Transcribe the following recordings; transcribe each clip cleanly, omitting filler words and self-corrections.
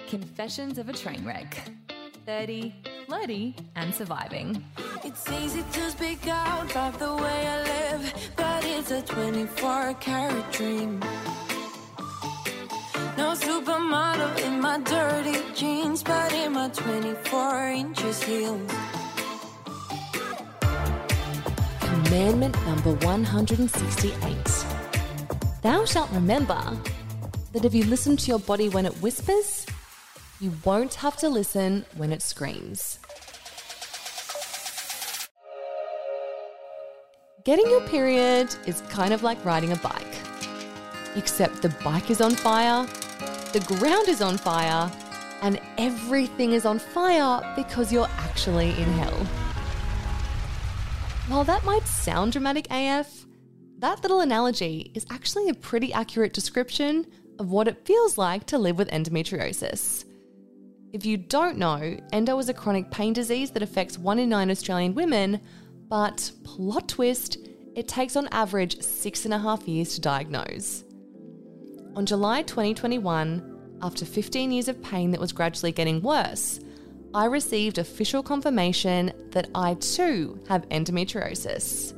Confessions of a Train Wreck. 30, flirty, and surviving. It's easy to speak out of the way I live, but it's a 24-karat dream. No supermodel in my dirty jeans, but in my 24 inches heels. Commandment number 168. Thou shalt remember that if you listen to your body when it whispers, you won't have to listen when it screams. Getting your period is kind of like riding a bike, except the bike is on fire, the ground is on fire, and everything is on fire because you're actually in hell. While that might sound dramatic AF, that little analogy is actually a pretty accurate description of what it feels like to live with endometriosis. If you don't know, endo is a chronic pain disease that affects 1 in 9 Australian women, but plot twist, it takes on average 6.5 years to diagnose. On July 2021, after 15 years of pain that was gradually getting worse, I received official confirmation that I too have endometriosis.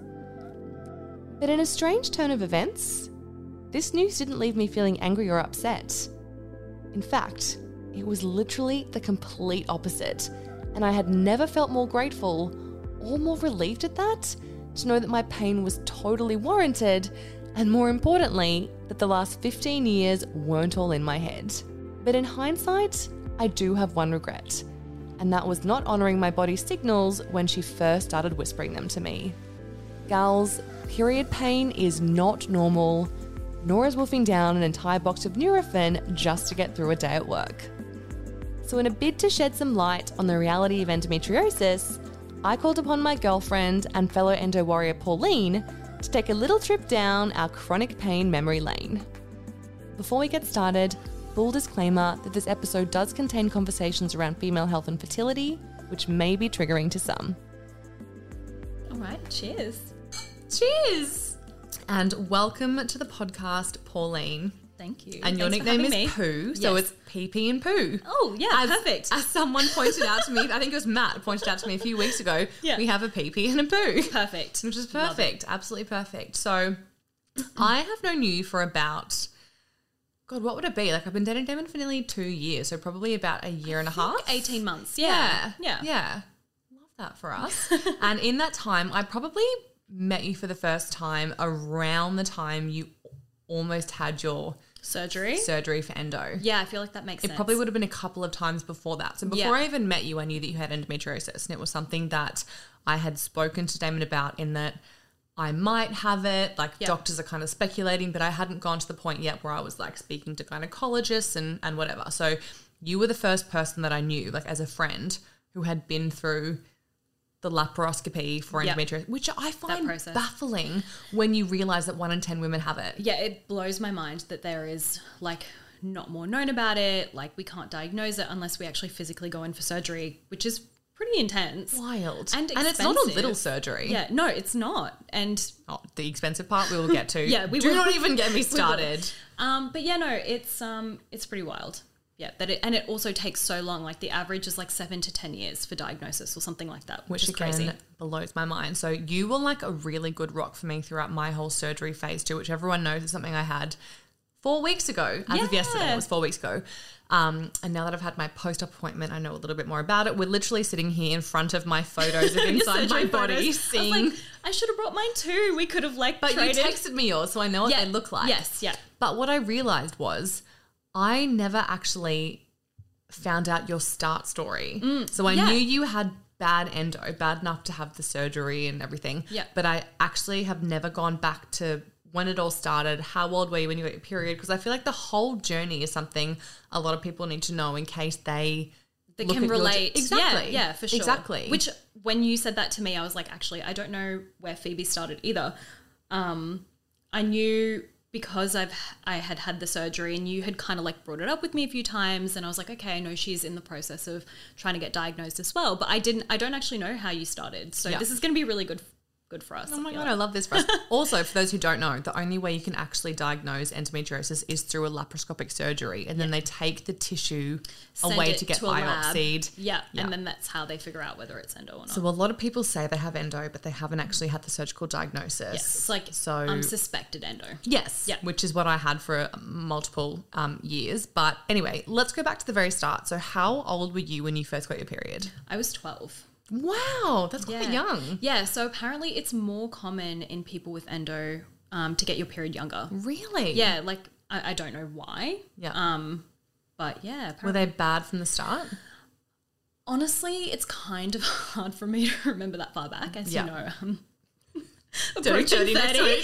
But in a strange turn of events, this news didn't leave me feeling angry or upset. In fact, it was literally the complete opposite, and I had never felt more grateful or more relieved at that, to know that my pain was totally warranted, and more importantly, that the last 15 years weren't all in my head. But in hindsight, I do have one regret, and that was not honouring my body's signals when she first started whispering them to me. Gals, period pain is not normal, nor is wolfing down an entire box of Nurofen just to get through a day at work. So in a bid to shed some light on the reality of endometriosis, I called upon my girlfriend and fellow endo warrior Pauline to take a little trip down our chronic pain memory lane. Before we get started, full disclaimer that this episode does contain conversations around female health and fertility, which may be triggering to some. All right, cheers. Cheers! And welcome to the podcast, Pauline. Thank you. And your Thanks nickname is me. Poo, so Yes. it's PP and Poo. Oh, yeah, perfect. As someone pointed out to me, I think it was Matt pointed out to me a few weeks ago, Yeah. we have a PP and a Poo. Perfect. Which is Love perfect, absolutely perfect. So I have known you for about, God, what would it be? Like I've been dating Damon for nearly 2 years, so probably about a year and a half. 18 months. Yeah. Yeah. Love that for us. And in that time, I probably met you for the first time around the time you almost had your Surgery for endo. Yeah, I feel like that makes sense. It probably would have been a couple of times before that. So before I even met you, I knew that you had endometriosis, and it was something that I had spoken to Damon about, in that I might have it. Like doctors are kind of speculating, but I hadn't gone to the point yet where I was like speaking to gynecologists and whatever. So you were the first person that I knew, like as a friend, who had been through the laparoscopy for endometriosis, which I find baffling when you realise that 1 in 10 women have it. Yeah, it blows my mind that there is like not more known about it. Like we can't diagnose it unless we actually physically go in for surgery, which is pretty intense. Wild. And it's not a little surgery. Yeah, no, it's not. And the expensive part we will get to. We do will. not even get me started. But yeah, no, it's pretty wild. Yeah, and it also takes so long. Like the average is like 7 to 10 years for diagnosis or something like that, which is again crazy. Blows my mind. So you were like a really good rock for me throughout my whole surgery phase too, which everyone knows is something I had 4 weeks ago. As of yesterday, it was 4 weeks ago. And now that I've had my post-op appointment, I know a little bit more about it. We're literally sitting here in front of my photos of inside my body, seeing. I was like, I should have brought mine too. We could have like traded. You texted me yours, so I know what they look like. Yes, yeah. But what I realised was I never actually found out your start story. So I knew you had bad endo, bad enough to have the surgery and everything. Yeah. But I actually have never gone back to when it all started. How old were you when you got your period? Because I feel like the whole journey is something a lot of people need to know in case they can relate. Exactly. Yeah, for sure. Exactly. Which when you said that to me, I was like, actually, I don't know where Phoebe started either. I knew because I had the surgery and you had kind of like brought it up with me a few times, and I was like, okay, I know she's in the process of trying to get diagnosed as well, but I don't actually know how you started. So this is going to be really good good for us. Oh my God, I love this for us. Also, for those who don't know, the only way you can actually diagnose endometriosis is through a laparoscopic surgery, and then they take the tissue away to get biopsied. Yeah, and then that's how they figure out whether it's endo or not. So a lot of people say they have endo, but they haven't actually had the surgical diagnosis. Yes, it's like suspected endo. Yes, which is what I had for multiple years. But anyway, let's go back to the very start. So how old were you when you first got your period? I was 12. Wow, that's quite young. Yeah, so apparently it's more common in people with endo to get your period younger. Really? Yeah, like I don't know why. Yeah. But yeah. Were they bad from the start? Honestly, it's kind of hard for me to remember that far back, as you know. Approaching 30.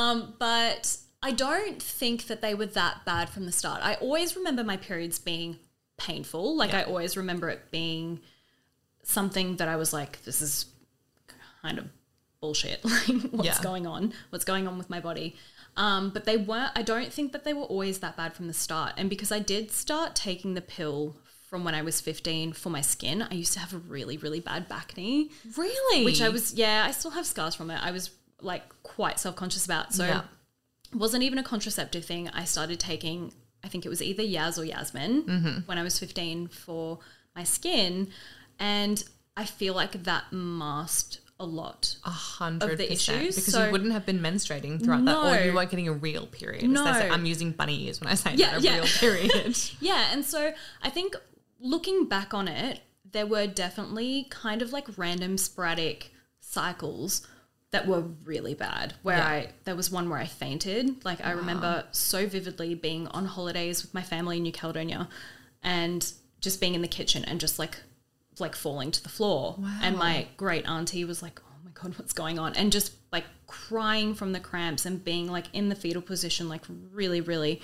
But I don't think that they were that bad from the start. I always remember my periods being painful. Like I always remember it being something that I was like, this is kind of bullshit. Like what's going on? What's going on with my body? But they weren't, I don't think that they were always that bad from the start. And because I did start taking the pill from when I was 15 for my skin, I used to have a really, really bad back knee. Really? Which I still have scars from it. I was like quite self-conscious about. So it wasn't even a contraceptive thing. I started taking, I think it was either Yaz or Yasmin when I was 15 for my skin. And I feel like that masked a lot 100% of the issues. Because you wouldn't have been menstruating throughout that, or you weren't getting a real period. No. As they say, I'm using bunny ears when I say that, a real period. Yeah, and so I think looking back on it, there were definitely kind of like random sporadic cycles that were really bad, where there was one where I fainted. Like I remember so vividly being on holidays with my family in New Caledonia and just being in the kitchen and just like falling to the floor. Wow. And my great auntie was like, oh my God, what's going on? And just like crying from the cramps and being like in the fetal position, like really, really,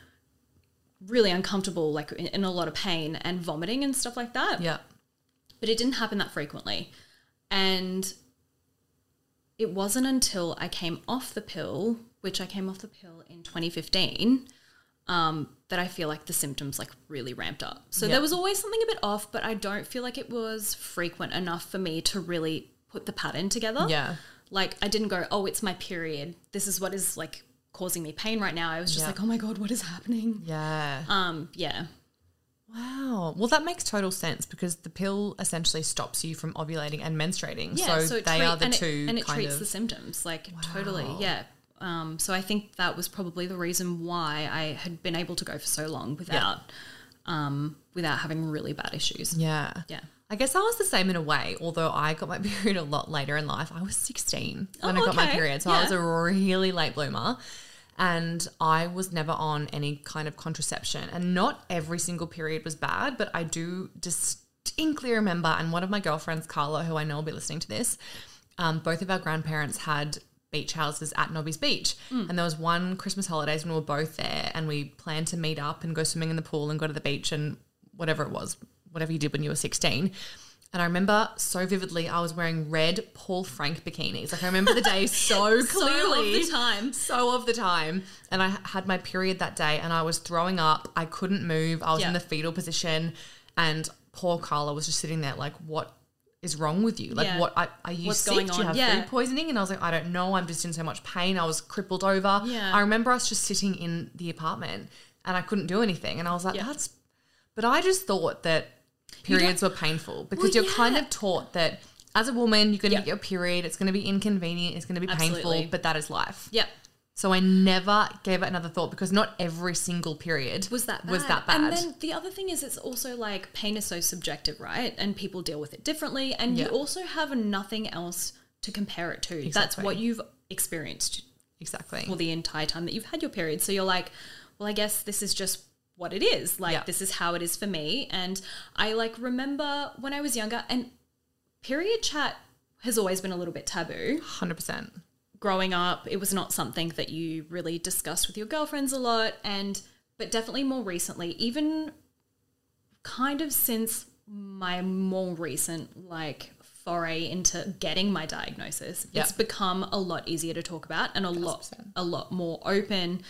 really uncomfortable, like in a lot of pain and vomiting and stuff like that. Yeah. But it didn't happen that frequently. And it wasn't until I came off the pill, which I came off the pill in 2015, that I feel like the symptoms like really ramped up. So there was always something a bit off, but I don't feel like it was frequent enough for me to really put the pattern together. Yeah. Like I didn't go, oh, it's my period. This is what is like causing me pain right now. I was just like, oh my God, what is happening? Yeah. Yeah. Wow. Well, that makes total sense because the pill essentially stops you from ovulating and menstruating. Yeah, so they are the two and it treats the symptoms, like totally, yeah. So I think that was probably the reason why I had been able to go for so long without having really bad issues. Yeah. Yeah. I guess I was the same in a way, although I got my period a lot later in life. I was 16 when I got my period, so I was a really late bloomer. And I was never on any kind of contraception. And not every single period was bad, but I do distinctly remember, and one of my girlfriends, Carla, who I know will be listening to this, both of our grandparents had beach houses at Nobby's Beach. And there was one Christmas holidays when we were both there and we planned to meet up and go swimming in the pool and go to the beach and whatever it was, whatever you did when you were 16. And I remember so vividly I was wearing red Paul Frank bikinis. Like I remember the day so clearly. So of the time. And I had my period that day and I was throwing up. I couldn't move. I was in the fetal position and poor Carla was just sitting there like, what is wrong with you? Like what are you What's sick? going Do you on? have food poisoning? And I was like, I don't know. I'm just in so much pain. I was crippled over. Yeah. I remember us just sitting in the apartment and I couldn't do anything. And I was like, but I just thought that periods were painful because you're kind of taught that as a woman, you're going to get your period. It's going to be inconvenient. It's going to be painful, but that is life. Yep. So I never gave it another thought because not every single period was that bad. And then the other thing is it's also like pain is so subjective, right? And people deal with it differently. And you also have nothing else to compare it to. Exactly. That's what you've experienced for the entire time that you've had your period. So you're like, well, I guess this is just what it is. Like this is how it is for me. And I like remember when I was younger, and period chat has always been a little bit taboo. 100%. Growing up, it was not something that you really discussed with your girlfriends a lot. But definitely more recently, even kind of since my more recent like foray into getting my diagnosis, it's become a lot easier to talk about and a lot more open.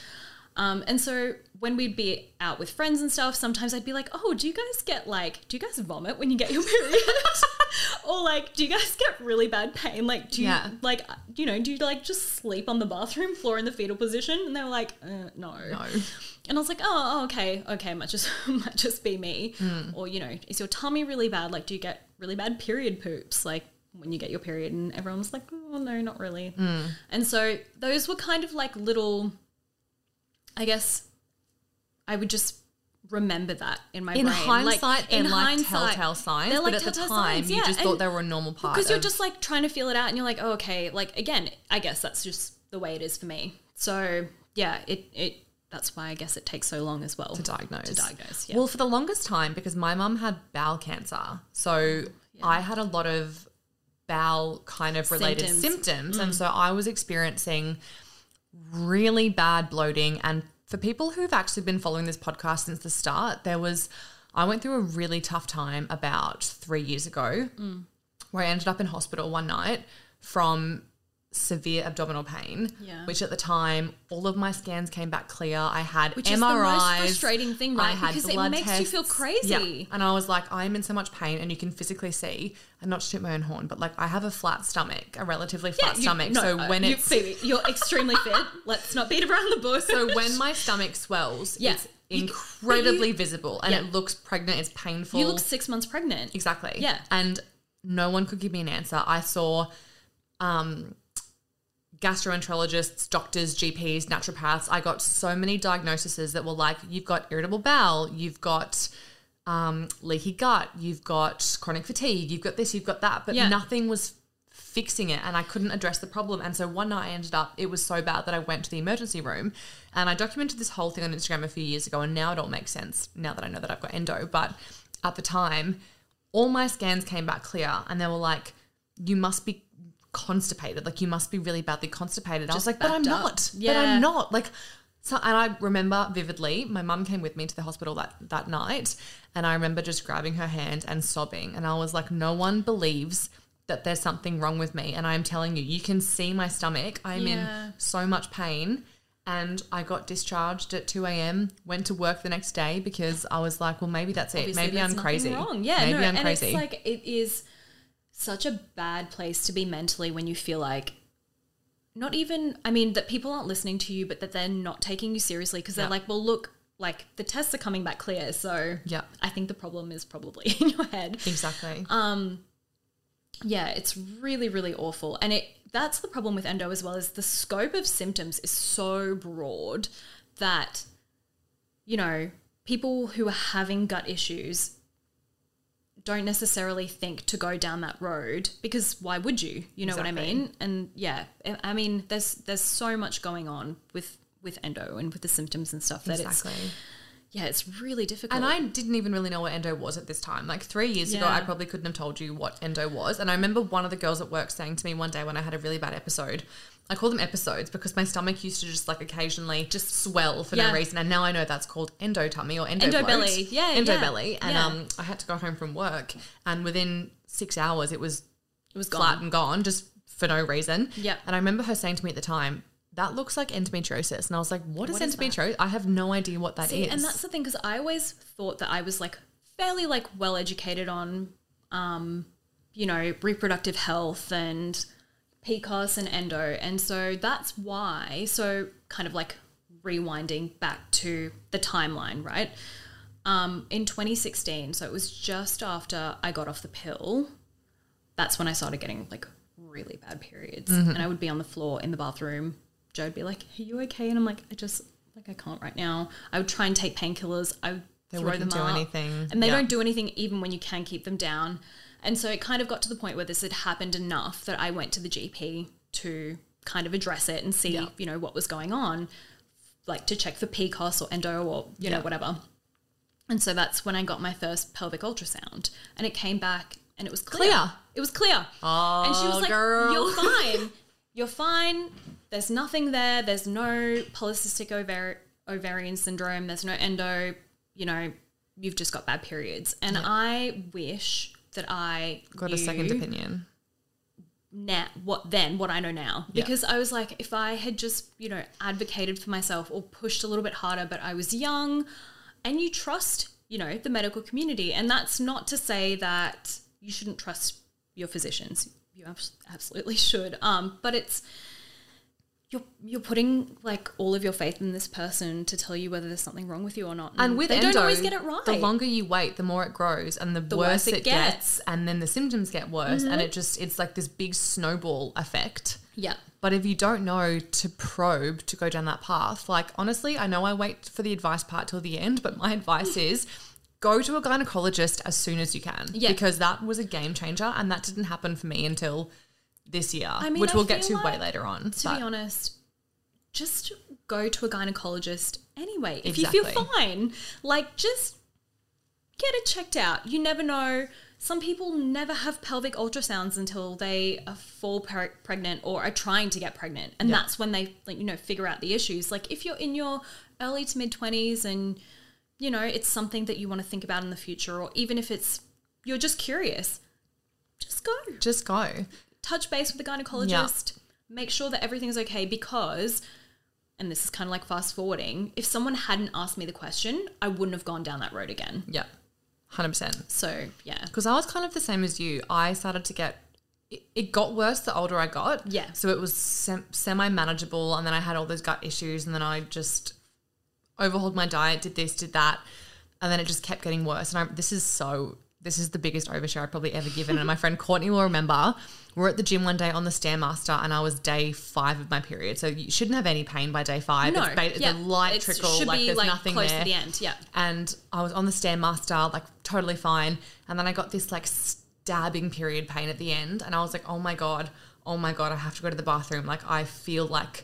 And so when we'd be out with friends and stuff, sometimes I'd be like, oh, do you guys vomit when you get your period? Or like, do you guys get really bad pain? Like, do you do you like just sleep on the bathroom floor in the fetal position? And they were like, no. And I was like, oh, okay, might just be me. Or, is your tummy really bad? Like, do you get really bad period poops? Like when you get your period? And everyone was like, oh, no, not really. And so those were kind of like little, I guess I would just remember that in my brain. Hindsight, they're like telltale signs, but at the time you just thought they were a normal part. Because you're just like trying to feel it out and you're like, oh, okay. Like, again, I guess that's just the way it is for me. So, yeah, that's why I guess it takes so long as well. To diagnose, yeah. Well, for the longest time, because my mum had bowel cancer, so I had a lot of bowel kind of related symptoms. And so I was experiencing really bad bloating. And for people who've actually been following this podcast since the start, I went through a really tough time about 3 years ago where I ended up in hospital one night from severe abdominal pain, which at the time all of my scans came back clear. I had which MRIs. Is the most frustrating thing, right? I had because blood it makes tests. you feel crazy. Yeah. And I was like, I'm in so much pain, and you can physically see, and not to toot my own horn, but like I have a flat stomach, a relatively flat stomach. So when Phoebe, you're extremely fit. Let's not beat around the bush. So when my stomach swells, it's incredibly visible, and it looks pregnant. It's painful. You look 6 months pregnant. Exactly. Yeah. And no one could give me an answer. I saw gastroenterologists, doctors, GPs, naturopaths. I got so many diagnoses that were like, you've got irritable bowel, you've got leaky gut, you've got chronic fatigue, you've got this, you've got that, but nothing was fixing it, and I couldn't address the problem. And so one night it was so bad that I went to the emergency room, and I documented this whole thing on Instagram a few years ago, and now it all makes sense now that I know that I've got endo. But at the time, all my scans came back clear, and they were like, you must be constipated, like you must be really badly constipated. I was like, but I'm not. But I'm not. Like, so, and I remember vividly, my mum came with me to the hospital that night, and I remember just grabbing her hand and sobbing, and I was like, no one believes that there's something wrong with me, and I'm telling you, you can see my stomach. I'm in so much pain. And I got discharged at 2 a.m, went to work the next day because I was like, well, maybe that's it. Obviously, maybe I'm crazy. Wrong. Yeah, maybe I'm crazy. And it's like, it is such a bad place to be mentally when you feel like that people aren't listening to you, but that they're not taking you seriously because they're like, well, look, like the tests are coming back clear. So I think the problem is probably in your head. Exactly. Yeah, it's really, really awful. And that's the problem with endo as well, is the scope of symptoms is so broad that, people who are having gut issues don't necessarily think to go down that road, because why would you? You know what I mean? And I mean, there's so much going on with endo and with the symptoms and stuff that it's really difficult. And I didn't even really know what endo was at this time. Like 3 years ago, I probably couldn't have told you what endo was. And I remember one of the girls at work saying to me one day when I had a really bad episode, I call them episodes because my stomach used to just like occasionally just swell for no reason. And now I know that's called endo tummy or endo belly. Yeah, endo belly. And I had to go home from work, and within 6 hours it was flat and gone just for no reason. Yeah. And I remember her saying to me at the time, that looks like endometriosis. And I was like, what is endometriosis? I have no idea what that is. And that's the thing, because I always thought that I was like fairly like well educated on, reproductive health and PCOS and endo. And so that's why, so kind of like rewinding back to the timeline, right? In 2016, so it was just after I got off the pill, that's when I started getting like really bad periods. And I would be on the floor in the bathroom. Joe would be like, are you okay? And I'm like, I can't right now. I would try and take painkillers. I would throw them up. They wouldn't do anything. And they don't do anything even when you can keep them down. And so it kind of got to the point where this had happened enough that I went to the GP to kind of address it and see, what was going on, like to check for PCOS or endo or, whatever. And so that's when I got my first pelvic ultrasound, and it came back and it was clear. It was clear. Oh, and she was like, girl. You're fine. You're fine. There's nothing there. There's no polycystic ovarian syndrome. There's no endo. You've just got bad periods. And I wish that I got a second opinion. now what I know now, because I was like, if I had just, you know, advocated for myself or pushed a little bit harder, but I was young, and you trust, you know, the medical community. And that's not to say that you shouldn't trust your physicians. You absolutely should. But it's, you're putting like all of your faith in this person to tell you whether there's something wrong with you or not. And with they endo, don't always get it right. The longer you wait, the more it grows, and the worse it gets, and then the symptoms get worse, and it's like this big snowball effect. Yeah. But if you don't know to probe to go down that path, like honestly, I know I wait for the advice part till the end, but my advice is go to a gynecologist as soon as you can, because that was a game changer, and that didn't happen for me until this year, which we'll get to way later on. To be honest, just go to a gynecologist anyway. If Exactly. you feel fine, like just get it checked out. You never know. Some people never have pelvic ultrasounds until they fall pregnant or are trying to get pregnant. And that's when they, like, you know, figure out the issues. Like if you're in your early to mid 20s and, you know, it's something that you want to think about in the future, or even if it's, you're just curious, just go. Just go. Touch base with the gynecologist, make sure that everything's okay, because, and this is kind of like fast forwarding, if someone hadn't asked me the question, I wouldn't have gone down that road again. Yeah, 100%. So, yeah. Because I was kind of the same as you. I started to get, it got worse the older I got. Yeah. So it was semi-manageable, and then I had all those gut issues, and then I just overhauled my diet, did this, did that, and then it just kept getting worse. And this is the biggest overshare I've probably ever given. And my friend Courtney will remember, we were at the gym one day on the Stairmaster, and I was day 5 of my period. So you shouldn't have any pain by day 5. No. It's a light trickle, should like be there's like nothing close there. to the end, yeah. And I was on the Stairmaster, like totally fine. And then I got this like stabbing period pain at the end. And I was like, oh my God, I have to go to the bathroom. Like I feel like,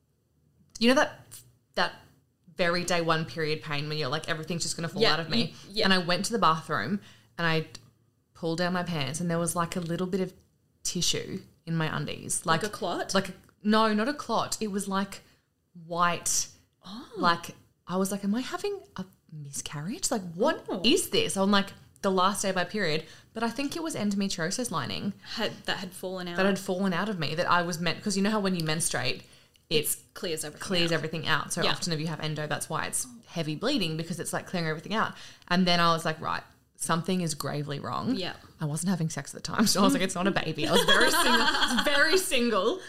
you know that very day 1 period pain when you're like, everything's just going to fall out of me. Yeah. And I went to the bathroom and I pulled down my pants, and there was like a little bit of tissue in my undies. Like a clot? No, not a clot. It was like white. Oh. Like I was like, am I having a miscarriage? Like what is this? On like the last day of my period. But I think it was endometriosis lining. That had fallen out. That had fallen out of me, that I was meant, because you know how when you menstruate, it clears everything out. So often if you have endo, that's why it's heavy bleeding, because it's like clearing everything out. And then I was like, right, something is gravely wrong. Yeah. I wasn't having sex at the time, so I was like, it's not a baby. I was very single.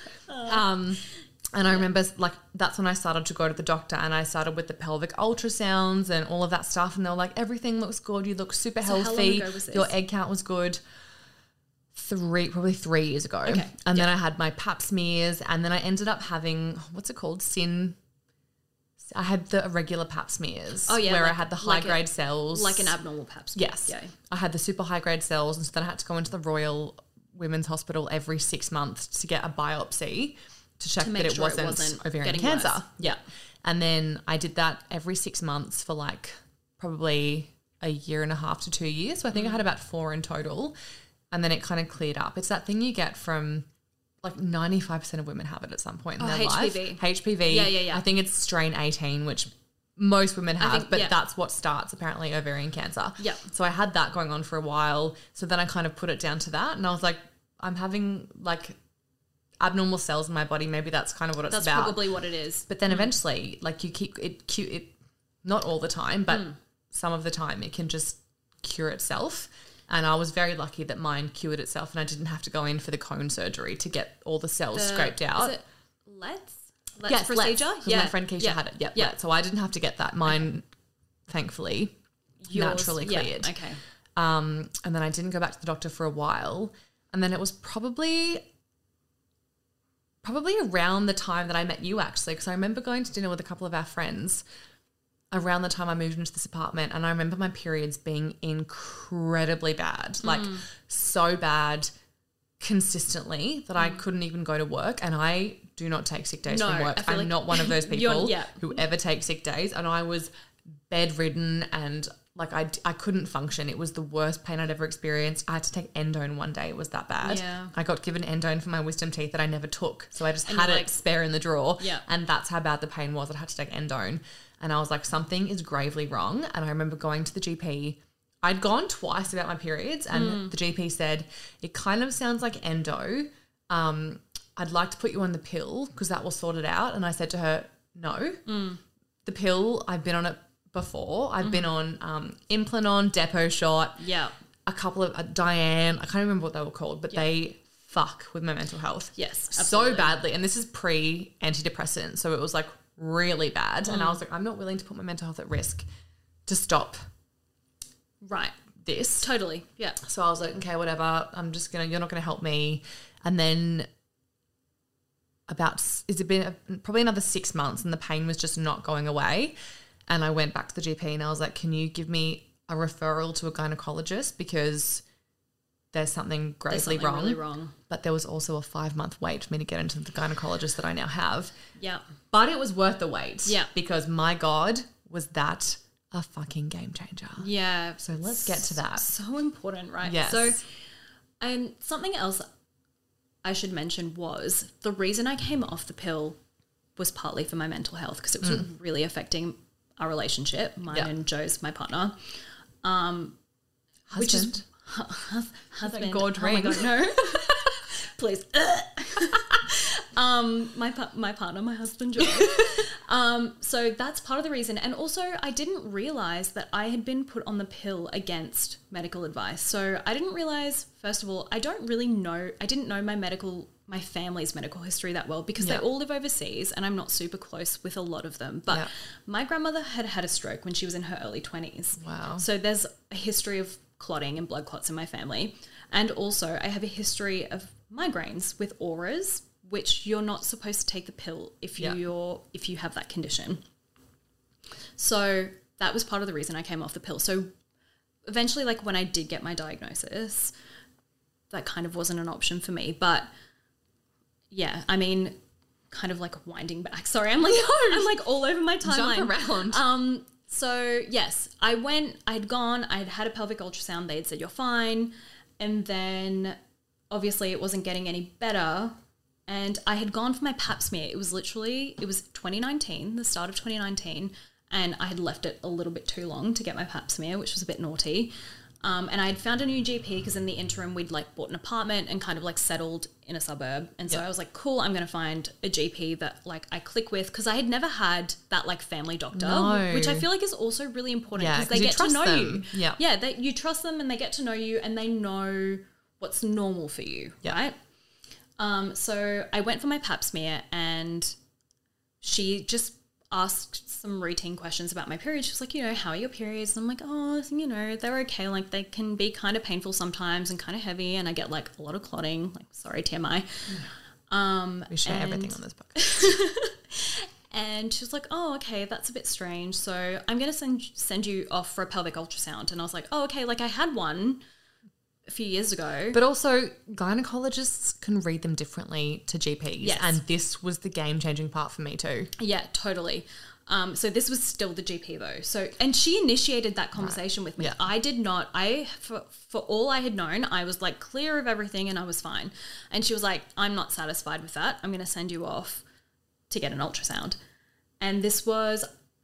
And I remember like that's when I started to go to the doctor, and I started with the pelvic ultrasounds and all of that stuff, and they were like, everything looks good, you look super healthy. How long ago was this? Your egg count was good. Probably 3 years ago. Okay. And then I had my pap smears, and then I ended up having, what's it called? I had the irregular pap smears. Oh, yeah. Where like, I had the high grade cells. Like an abnormal pap smear. Yes. Yeah. I had the super high grade cells, and so then I had to go into the Royal Women's Hospital every 6 months to get a biopsy to check that it wasn't ovarian cancer. Worse. Yeah. And then I did that every 6 months for like probably a year and a half to 2 years. So I think I had about 4 in total. And then it kind of cleared up. It's that thing you get from like 95% of women have it at some point in their life. HPV. Yeah. I think it's strain 18, which most women have, think, that's what starts apparently ovarian cancer. Yeah. So I had that going on for a while. So then I kind of put it down to that, and I was like, I'm having like abnormal cells in my body. Maybe that's kind of what it's about. That's probably what it is. But then eventually, like you keep it, not all the time, but some of the time it can just cure itself. And I was very lucky that mine cured itself, and I didn't have to go in for the cone surgery to get all the cells scraped out. Is it Let's procedure? Let's. My friend Keisha had it. Yep. Yeah. So I didn't have to get that. Mine, thankfully, naturally cleared. Okay. And then I didn't go back to the doctor for a while. And then it was probably around the time that I met you, actually, because I remember going to dinner with a couple of our friends around the time I moved into this apartment, and I remember my periods being incredibly bad, like so bad consistently that I couldn't even go to work, and I do not take sick days from work. I'm not one of those people who ever take sick days, and I was bedridden and like I couldn't function. It was the worst pain I'd ever experienced. I had to take endone one day. It was that bad. Yeah. I got given endone for my wisdom teeth that I never took, so I just had it spare in the drawer, and that's how bad the pain was. I had to take endone. And I was like, something is gravely wrong. And I remember going to the GP. I'd gone twice about my periods, and the GP said, it kind of sounds like endo. I'd like to put you on the pill because that will sort it out. And I said to her, no, the pill, I've been on it before. I've been on Implanon, Depot Shot, a couple of Diane. I can't remember what they were called, but they fuck with my mental health. Yes, absolutely. So badly. And this is pre-antidepressant. So it was like really bad. And I was like, I'm not willing to put my mental health at risk to stop this. Totally. Yeah. So I was like, okay, whatever. You're not going to help me. And then it's been probably another 6 months and the pain was just not going away. And I went back to the GP and I was like, can you give me a referral to a gynecologist because there's something gravely wrong. Really wrong. But there was also a 5-month wait for me to get into the gynecologist that I now have. Yeah. But it was worth the wait. Yeah. Because my God, was that a fucking game changer. Yeah. So let's get to that. So important, right? Yes. So, and something else I should mention was the reason I came off the pill was partly for my mental health because it was really affecting our relationship, mine and Joe's, my partner. Husband. Which is husband. God oh my God, no. Please. My partner, my husband, Joe. So that's part of the reason. And also I didn't realize that I had been put on the pill against medical advice. So I didn't realize, first of all, I didn't know my family's medical history that well because they all live overseas and I'm not super close with a lot of them. But my grandmother had a stroke when she was in her early 20s. Wow. So there's a history of clotting and blood clots in my family. And also I have a history of migraines with auras, which you're not supposed to take the pill if you have that condition. So that was part of the reason I came off the pill. So eventually, like when I did get my diagnosis, that kind of wasn't an option for me. But yeah, I mean, kind of like winding back. Sorry, I'm like all over my timeline. Jump around. So yes, I had a pelvic ultrasound. They'd said, you're fine. And then obviously it wasn't getting any better. And I had gone for my pap smear. It was 2019, the start of 2019. And I had left it a little bit too long to get my pap smear, which was a bit naughty. And I had found a new GP because in the interim we'd like bought an apartment and kind of like settled in a suburb. And so I was like, cool, I'm going to find a GP that like I click with because I had never had that like family doctor, which I feel like is also really important because they get to know you. Yeah. Yeah, you trust them and they get to know you and they know what's normal for you, right? So I went for my pap smear and she just asked some routine questions about my period. She was like, how are your periods? And I'm like, oh, they're okay. Like they can be kind of painful sometimes and kind of heavy. And I get like a lot of clotting, like sorry, TMI. We share everything on this podcast. And she was like, oh, okay, that's a bit strange. So I'm going to send you off for a pelvic ultrasound. And I was like, oh, okay. Like I had one a few years ago. But also gynecologists can read them differently to GPs. Yes. And this was the game-changing part for me too. Yeah, totally. So this was still the GP though. So, and she initiated that conversation with me. Yeah. I did not, for all I had known, I was like clear of everything and I was fine. And she was like, I'm not satisfied with that. I'm going to send you off to get an ultrasound. And this was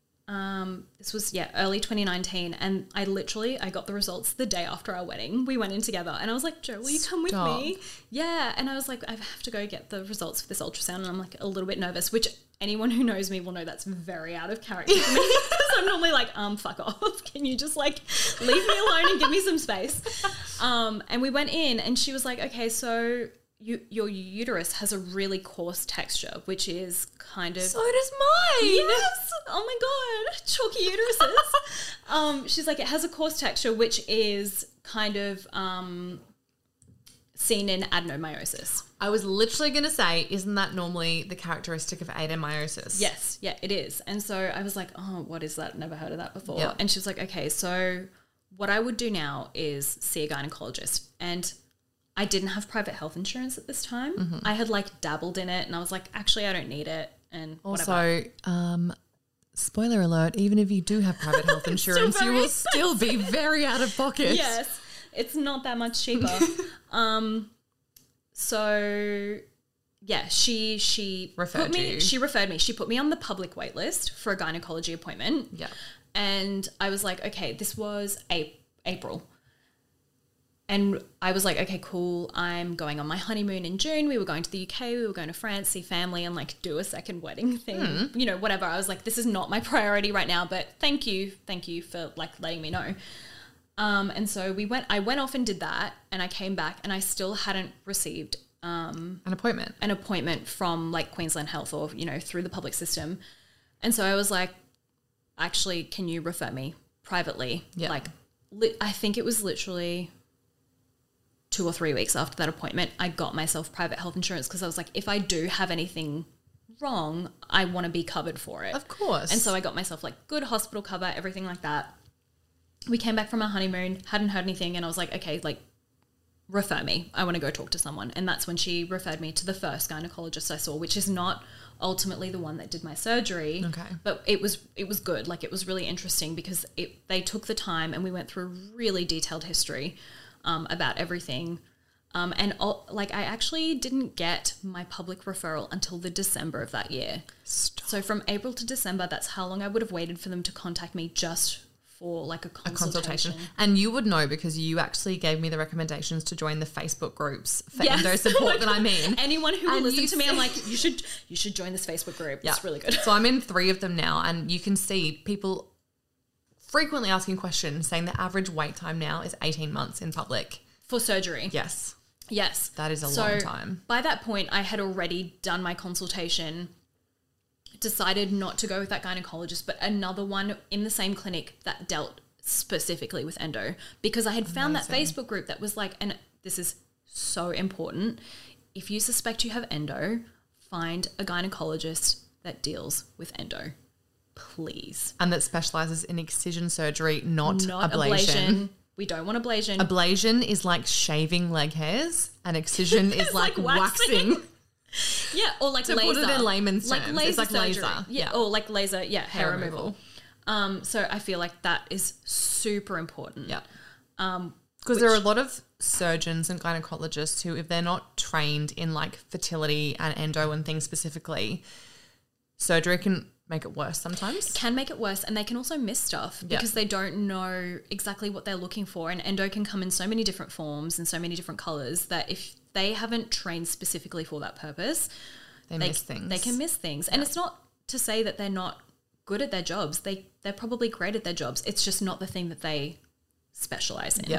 early 2019. And I got the results the day after our wedding. We went in together and I was like, Joe, will you come with me? Yeah. And I was like, I have to go get the results for this ultrasound. And I'm like a little bit nervous, which anyone who knows me will know that's very out of character for me. Because I'm normally like, fuck off. Can you just like leave me alone and give me some space? And we went in and she was like, okay, so your uterus has a really coarse texture, which is kind of... So does mine. Yes. Oh my God. Chalky uteruses. She's like, it has a coarse texture, which is kind of seen in adenomyosis. I was literally going to say, isn't that normally the characteristic of adenomyosis? Yes. Yeah, it is. And so I was like, oh, what is that? Never heard of that before. Yeah. And she was like, okay, so what I would do now is see a gynecologist. And I didn't have private health insurance at this time. Mm-hmm. I had like dabbled in it and I was like, actually, I don't need it. And also, spoiler alert, even if you do have private health insurance, you will still be very out of pocket. Yes, it's not that much cheaper. So yeah, she referred me. She referred me. She put me on the public wait list for a gynecology appointment. Yeah. And I was like, okay, this was April. And I was like, okay, cool. I'm going on my honeymoon in June. We were going to the UK. We were going to France, see family, and like do a second wedding thing, you know, whatever. I was like, this is not my priority right now, but thank you for like letting me know. And so I went off and did that, and I came back and I still hadn't received an appointment from like Queensland Health or, you know, through the public system. And so I was like, actually, can you refer me privately? Yeah. Like, I think it was literally 2 or 3 weeks after that appointment, I got myself private health insurance because I was like, if I do have anything wrong, I want to be covered for it. Of course. And so I got myself like good hospital cover, everything like that. We came back from our honeymoon, hadn't heard anything, and I was like, okay, like, refer me. I want to go talk to someone. And that's when she referred me to the first gynecologist I saw, which is not ultimately the one that did my surgery. Okay. But it was good. Like, it was really interesting because they took the time and we went through a really detailed history about everything. I actually didn't get my public referral until the December of that year. Stop. So from April to December, that's how long I would have waited for them to contact me just for like a consultation. And you would know because you actually gave me the recommendations to join the Facebook groups for Yes. endo support that I'm in. Anyone who will And listen you to me, I'm like, you should join this Facebook group. Yeah. It's really good. So I'm in 3 of them now, and you can see people frequently asking questions saying the average wait time now is 18 months in public. For surgery. Yes. Yes. That is a long time. By that point, I had already done my consultation, decided not to go with that gynecologist, but another one in the same clinic that dealt specifically with endo, because I had found that Facebook group that was like, and this is so important, if you suspect you have endo, find a gynecologist that deals with endo, please. And that specializes in excision surgery, not ablation. We don't want ablation. Ablation is like shaving leg hairs, and excision is like waxing. Yeah, or like To laser. put it in layman's like terms, laser it's like surgery. laser. Yeah, or like laser, hair removal. So I feel like that is super important. Yeah. Because there are a lot of surgeons and gynecologists who, if they're not trained in like fertility and endo and things specifically, surgery can make it worse sometimes. Can make it worse, and they can also miss stuff because they don't know exactly what they're looking for, and endo can come in so many different forms and so many different colors that if they haven't trained specifically for that purpose, They miss things. They can miss things. And it's not to say that they're not good at their jobs. They're probably great at their jobs. It's just not the thing that they specialize in. Yeah.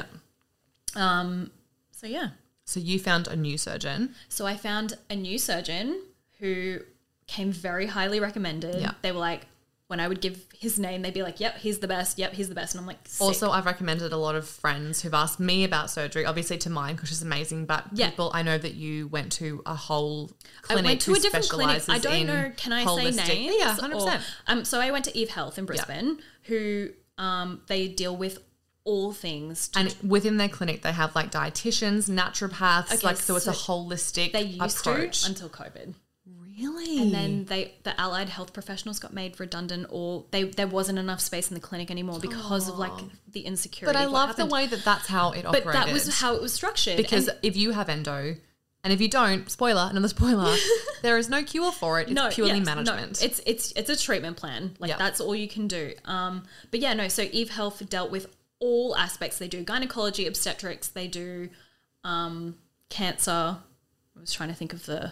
So yeah. So you found a new surgeon. So I found a new surgeon who came very highly recommended. Yeah. They were like, when I would give his name, they'd be like, yep, he's the best. Yep, he's the best. And I'm like, sick. Also, I've recommended a lot of friends who've asked me about surgery, obviously to mine because she's amazing, but people, I know that you went to a whole clinic. I went to a different clinic. I don't know, can I say names? Yeah, 100%. So I went to Eve Health in Brisbane, who they deal with all things. And within their clinic, they have like dietitians, naturopaths, Okay, so it's a holistic they used approach. to until COVID. Really? And then the allied health professionals got made redundant, or there wasn't enough space in the clinic anymore because of like the insecurity. But I of what love the happened. way that that's how it operated. But that was how it was structured. Because And- if you have endo, and if you don't, another spoiler, there is no cure for it. It's purely management. No, it's a treatment plan. Like that's all you can do. But yeah, no. So Eve Health dealt with all aspects. They do gynecology, obstetrics. They do cancer. I was trying to think of the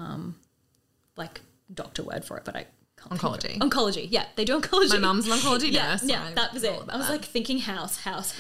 like doctor word for it, but I can't. Oncology. Oncology. Yeah, they do oncology. My mum's an oncology nurse. Yeah, so that was it. all about I was that. like thinking house.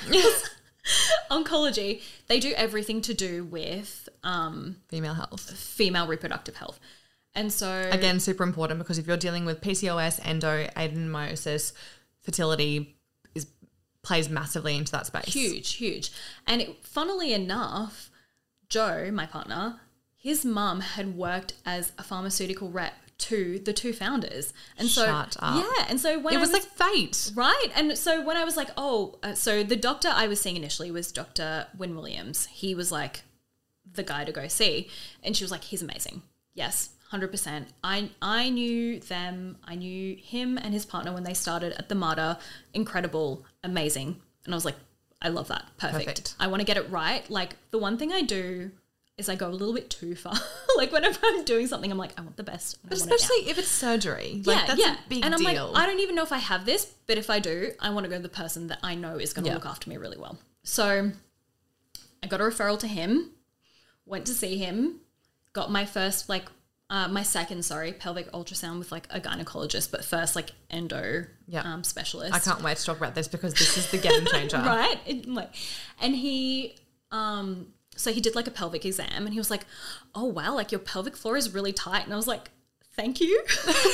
Oncology. They do everything to do with Female health. female reproductive health. And so Again, super important because if you're dealing with PCOS, endo, adenomyosis, fertility plays massively into that space. huge. And funnily enough, Joe, my partner, his mum had worked as a pharmaceutical rep to the two founders. And so Shut up. Yeah, and so when It I was like fate. right. And so when I was like, so the doctor I was seeing initially was Dr. Wynne Williams. He was like the guy to go see. And she was like, he's amazing. Yes, 100%. I knew them. I knew him and his partner when they started at the Mater. Incredible, amazing. And I was like, I love that. Perfect. I want to get it right. Like the one thing I do is I go a little bit too far. Like whenever I'm doing something, I'm like, I want the best. But especially if it's surgery. Like that's a big and I'm deal. like, I don't even know if I have this, but if I do, I want to go to the person that I know is going to look after me really well. So I got a referral to him, went to see him, got my first my second pelvic ultrasound with like a gynecologist, but first like endo specialist. I can't wait to talk about this because this is the game changer. Right? And he so he did like a pelvic exam and he was like, oh wow, like your pelvic floor is really tight. And I was like, thank you.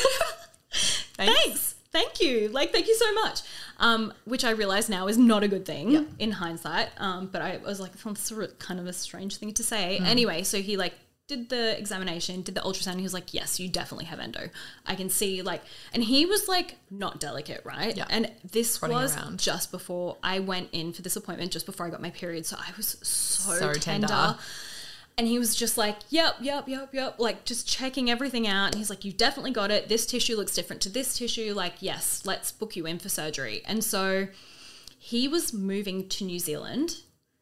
Thanks. Thank you. Like, thank you so much. Which I realize now is not a good thing in hindsight. But I was like, that's kind of a strange thing to say. Anyway, so he like did the examination, did the ultrasound. And he was like, yes, you definitely have endo. I can see like, and he was like not delicate, right? Yeah. And this was just before I went in for this appointment, just before I got my period. So I was so tender. And he was just like, yep, like just checking everything out. And he's like, you've definitely got it. This tissue looks different to this tissue. Like, yes, let's book you in for surgery. And so he was moving to New Zealand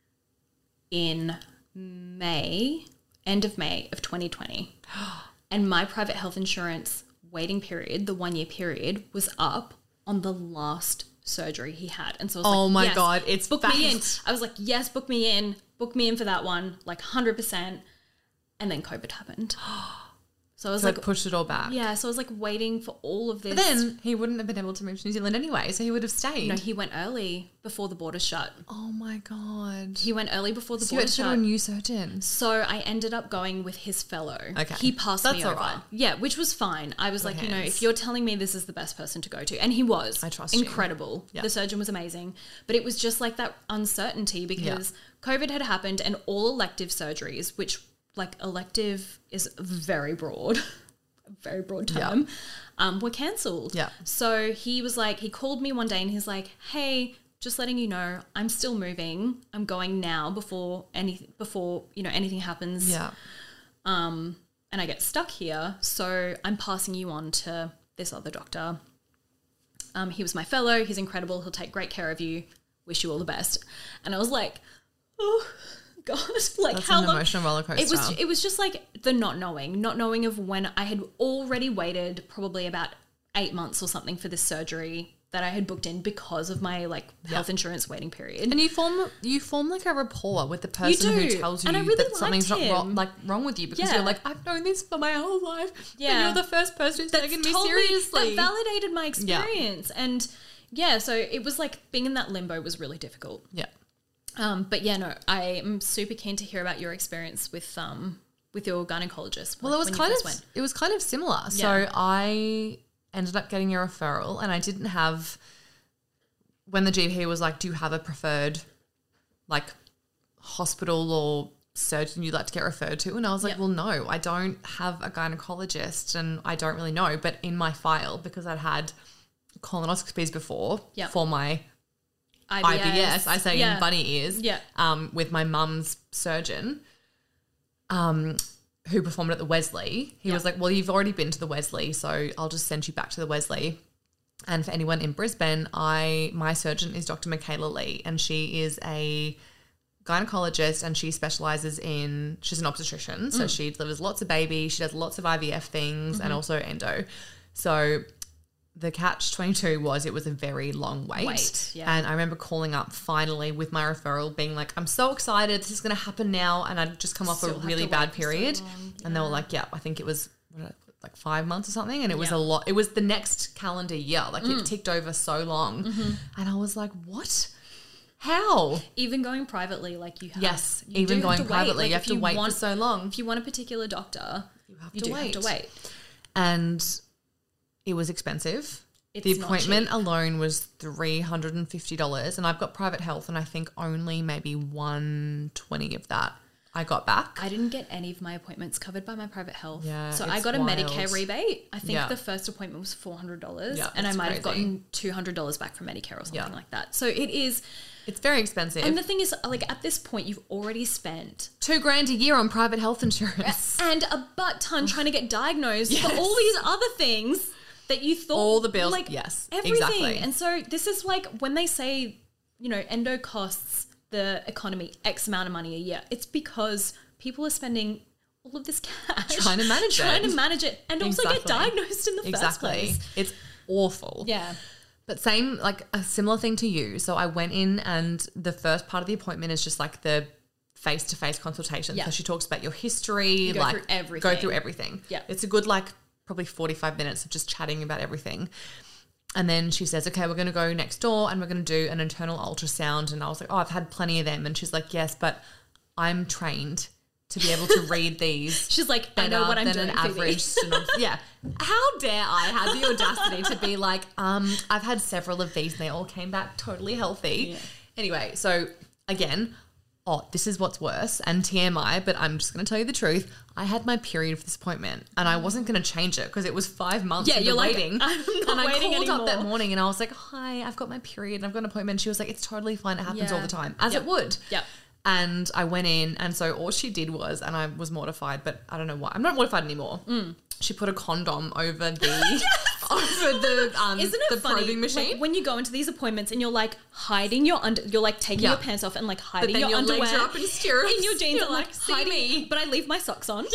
in end of May of 2020. And my private health insurance waiting period, the 1 year period, was up on the last surgery he had. And so I was like, God, it's book me in. I was like, yes, book me in for that one, like 100%. And then COVID happened. So I was like, pushed it all back. Yeah. So I was like waiting for all of this. But then he wouldn't have been able to move to New Zealand anyway. So he would have stayed. No, he went early before the borders shut. Oh my God. He went early before the So borders you had shut. to do a new surgeon. So I ended up going with his fellow. Okay. He passed That's me all over. right. Yeah, which was fine. I was like, hands. if you're telling me this is the best person to go to, and he was. I trust you. Incredible. Yeah. The surgeon was amazing. But it was just like that uncertainty because COVID had happened and all elective surgeries, which like elective is very broad, very broad term, were cancelled. Yeah. So he was like, he called me one day and he's like, hey, just letting you know, I'm still moving. I'm going now before anything happens. Yeah. And I get stuck here. So I'm passing you on to this other doctor. He was my fellow. He's incredible. He'll take great care of you. Wish you all the best. And I was like, oh God, like That's how an long? emotional roller coaster. It was just like the not knowing of when I had already waited probably about 8 months or something for this surgery that I had booked in because of my like health insurance waiting period. And you form like a rapport with the person who tells you and I really that something's liked not wrong with you because you're like, I've known this for my whole life. Yeah. And you're the first person who's taken me told seriously. that validated my experience. And so it was like being in that limbo was really difficult. Yeah. But yeah, no, I am super keen to hear about your experience with your gynecologist. Well, it was kind of similar. Yeah. So I ended up getting a referral and I didn't have, when the GP was like, do you have a preferred like hospital or surgeon you'd like to get referred to? And I was like, well, no, I don't have a gynecologist and I don't really know. But in my file, because I'd had colonoscopies before for my IBS, I say in bunny ears, with my mum's surgeon, who performed at the Wesley. He was like, well, you've already been to the Wesley, so I'll just send you back to the Wesley. And for anyone in Brisbane, my surgeon is Dr. Michaela Lee, and she is a gynecologist and she specializes she's an obstetrician, so she delivers lots of babies, she does lots of IVF things and also endo. So the catch-22 was it was a very long wait. And I remember calling up finally with my referral being like, I'm so excited, this is going to happen now. And I'd just come off a really bad period. And they were like, I think it was like 5 months or something. And it was a lot. It was the next calendar year. Like it ticked over so long. And I was like, what? How? Even going privately, like you have. Yes, even going privately, like you have to wait for so long. If you want a particular doctor, you have to wait. And it was expensive. The appointment alone was $350, and I've got private health, and I think only maybe $120 of that I got back. I didn't get any of my appointments covered by my private health. Yeah, so I got a Medicare rebate. I think the first appointment was $400, and I might have gotten $200 back from Medicare or something like that. So it's very expensive. And the thing is, like at this point, you've already spent $2,000 a year on private health insurance and a butt ton trying to get diagnosed for all these other things that you thought all the bills, like everything. Exactly. And so this is like when they say, endo costs the economy X amount of money a year, it's because people are spending all of this cash trying to manage it and also get diagnosed in the first place. It's awful. Yeah. But same, like a similar thing to you. So I went in and the first part of the appointment is just like the face-to-face consultation. Yeah. So she talks about your history, go through everything. Go through everything. Yeah. It's a good probably 45 minutes of just chatting about everything. And then she says, okay, we're going to go next door and we're going to do an internal ultrasound. And I was like, oh, I've had plenty of them. And she's like, yes, but I'm trained to be able to read these. She's like, I know what I'm doing, an average stenographer. Yeah. How dare I have the audacity to be like, I've had several of these and they all came back totally healthy. Yeah. Anyway, so again, this is what's worse and TMI, but I'm just going to tell you the truth. I had my period for this appointment and I wasn't going to change it because it was 5 months Yeah, into you're waiting. like, I'm not and waiting I called up that anymore. morning and I was like, hi, I've got my period and I've got an appointment. And she was like, it's totally fine. It happens all the time, as it would. Yep. And I went in, and so all she did was, and I was mortified, but I don't know why. I'm not mortified anymore. She put a condom over the Isn't it the funny, probing machine. like, when you go into these appointments and you're like hiding your you're like taking your pants off and like hiding then your your underwear legs are up in stirrups. and your jeans You're are like like, see hiding, me. but I leave my socks on.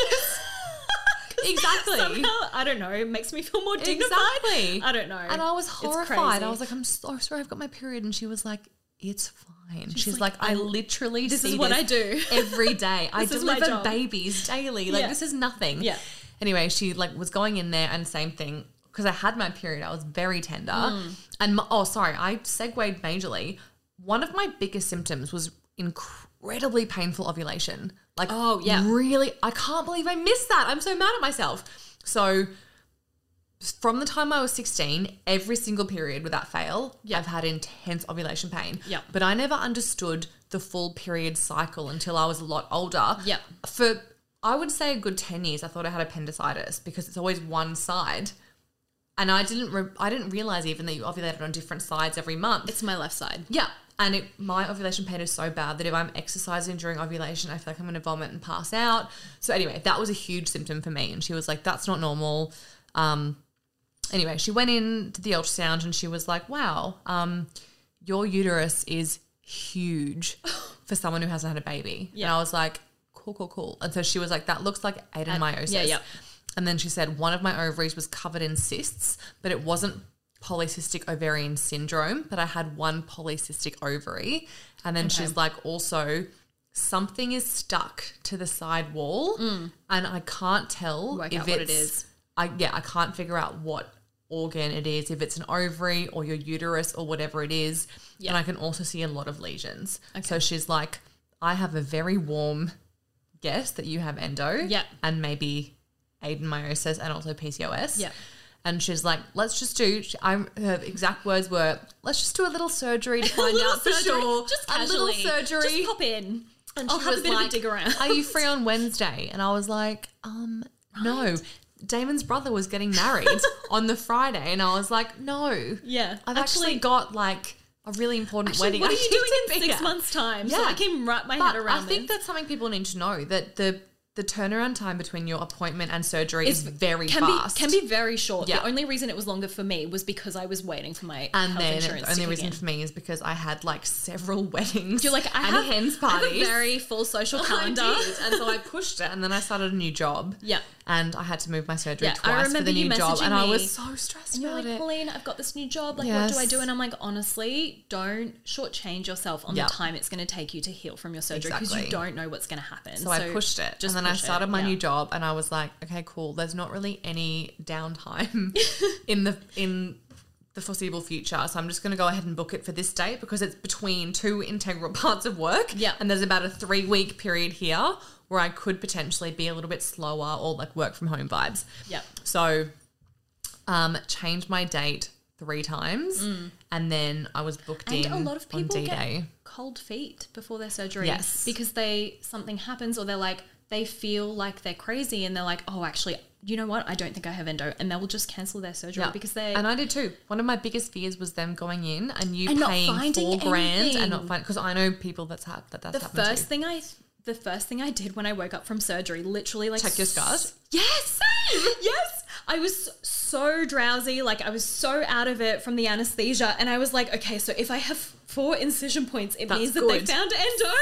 Exactly. Somehow, I don't know, it makes me feel more dignified. Exactly. I don't know. And I was It's horrified. crazy. I was like, I'm so sorry, I've got my period. And she was like, it's fine. She's like, like, I literally this see is what I do. every day. I This is my deliver job. babies daily. Like, Yeah. this is nothing. Yeah. Anyway, she was going in there and same thing. Because I had my period, I was very tender. And I segued majorly. One of my biggest symptoms was incredibly painful ovulation. Like, really, I can't believe I missed that. I'm so mad at myself. So from the time I was 16, every single period without fail, I've had intense ovulation pain. Yeah. But I never understood the full period cycle until I was a lot older. Yeah. For, I would say, a good 10 years, I thought I had appendicitis because it's always one side. And I didn't realize even that you ovulated on different sides every month. It's my left side. Yeah. And my ovulation pain is so bad that if I'm exercising during ovulation, I feel like I'm going to vomit and pass out. So anyway, that was a huge symptom for me. And she was like, that's not normal. Anyway, she went in to the ultrasound and she was like, wow, your uterus is huge for someone who hasn't had a baby. Yeah. And I was like, cool. And so she was like, that looks like adenomyosis. Yeah. And then she said one of my ovaries was covered in cysts, but it wasn't polycystic ovarian syndrome, but I had one polycystic ovary. And then she's like, also something is stuck to the side wall and I can't tell Work if out what it is. I can't figure out what organ it is, if it's an ovary or your uterus or whatever it is. Yeah. And I can also see a lot of lesions. Okay. So she's like, I have a very warm guess that you have endo and maybe adenomyosis and also PCOS. Yeah. And she's like, let's just do, her exact words were, let's just do a little surgery to find out for sure. Just a little casually. surgery. Just pop in. And I'll she have was a bit like, of a dig around. are you free on Wednesday? And I was like, no. Damon's brother was getting married on the Friday. And I was like, no. Yeah. I've actually got like a really important wedding. What are I you need doing to in be 6 at. months' time? So Yeah. I can wrap my But head around I think this. that's something people need to know, that the turnaround time between your appointment and surgery is very can fast. Can be very short. Yeah. The only reason it was longer for me was because I was waiting for my and health then insurance the only to reason kick in. for me is because I had like several weddings. You're like, I and have hens I have parties. a very full social calendar. I did. And so I pushed it and then I started a new job. Yeah. And I had to move my surgery Yeah, I twice for remember the new you job. messaging And I me. was so stressed And you're about like, it. Pauline, I've got this new job. Like, Yes. what do I do? And I'm like, honestly, don't shortchange yourself on Yeah. the time it's going to take you to heal from your surgery because Exactly. you don't know what's going to happen. So I pushed it. Just and then I push it. started my Yeah. new job and I was like, okay, cool. There's not really any downtime in the foreseeable future. So I'm just going to go ahead and book it for this date because it's between two integral parts of work. Yeah. And there's about a 3-week period here where I could potentially be a little bit slower or like work from home vibes. Yep. So changed my date 3 times and then I was booked And in a lot of people on D-Day. get cold feet before their surgery. Yes. Because something happens or they're like, they feel like they're crazy and they're like, oh, actually, you know what? I don't think I have endo. And they will just cancel their surgery because they... And I did too. One of my biggest fears was them going in and you And not paying finding $4,000 anything. and not finding... Because I know people that's happened The first thing I did when I woke up from surgery, literally like... Check your scars? Yes! Yes! I was so drowsy, like I was so out of it from the anesthesia and I was like, okay, so if I have 4 incision points, it That's means that they good. found endo.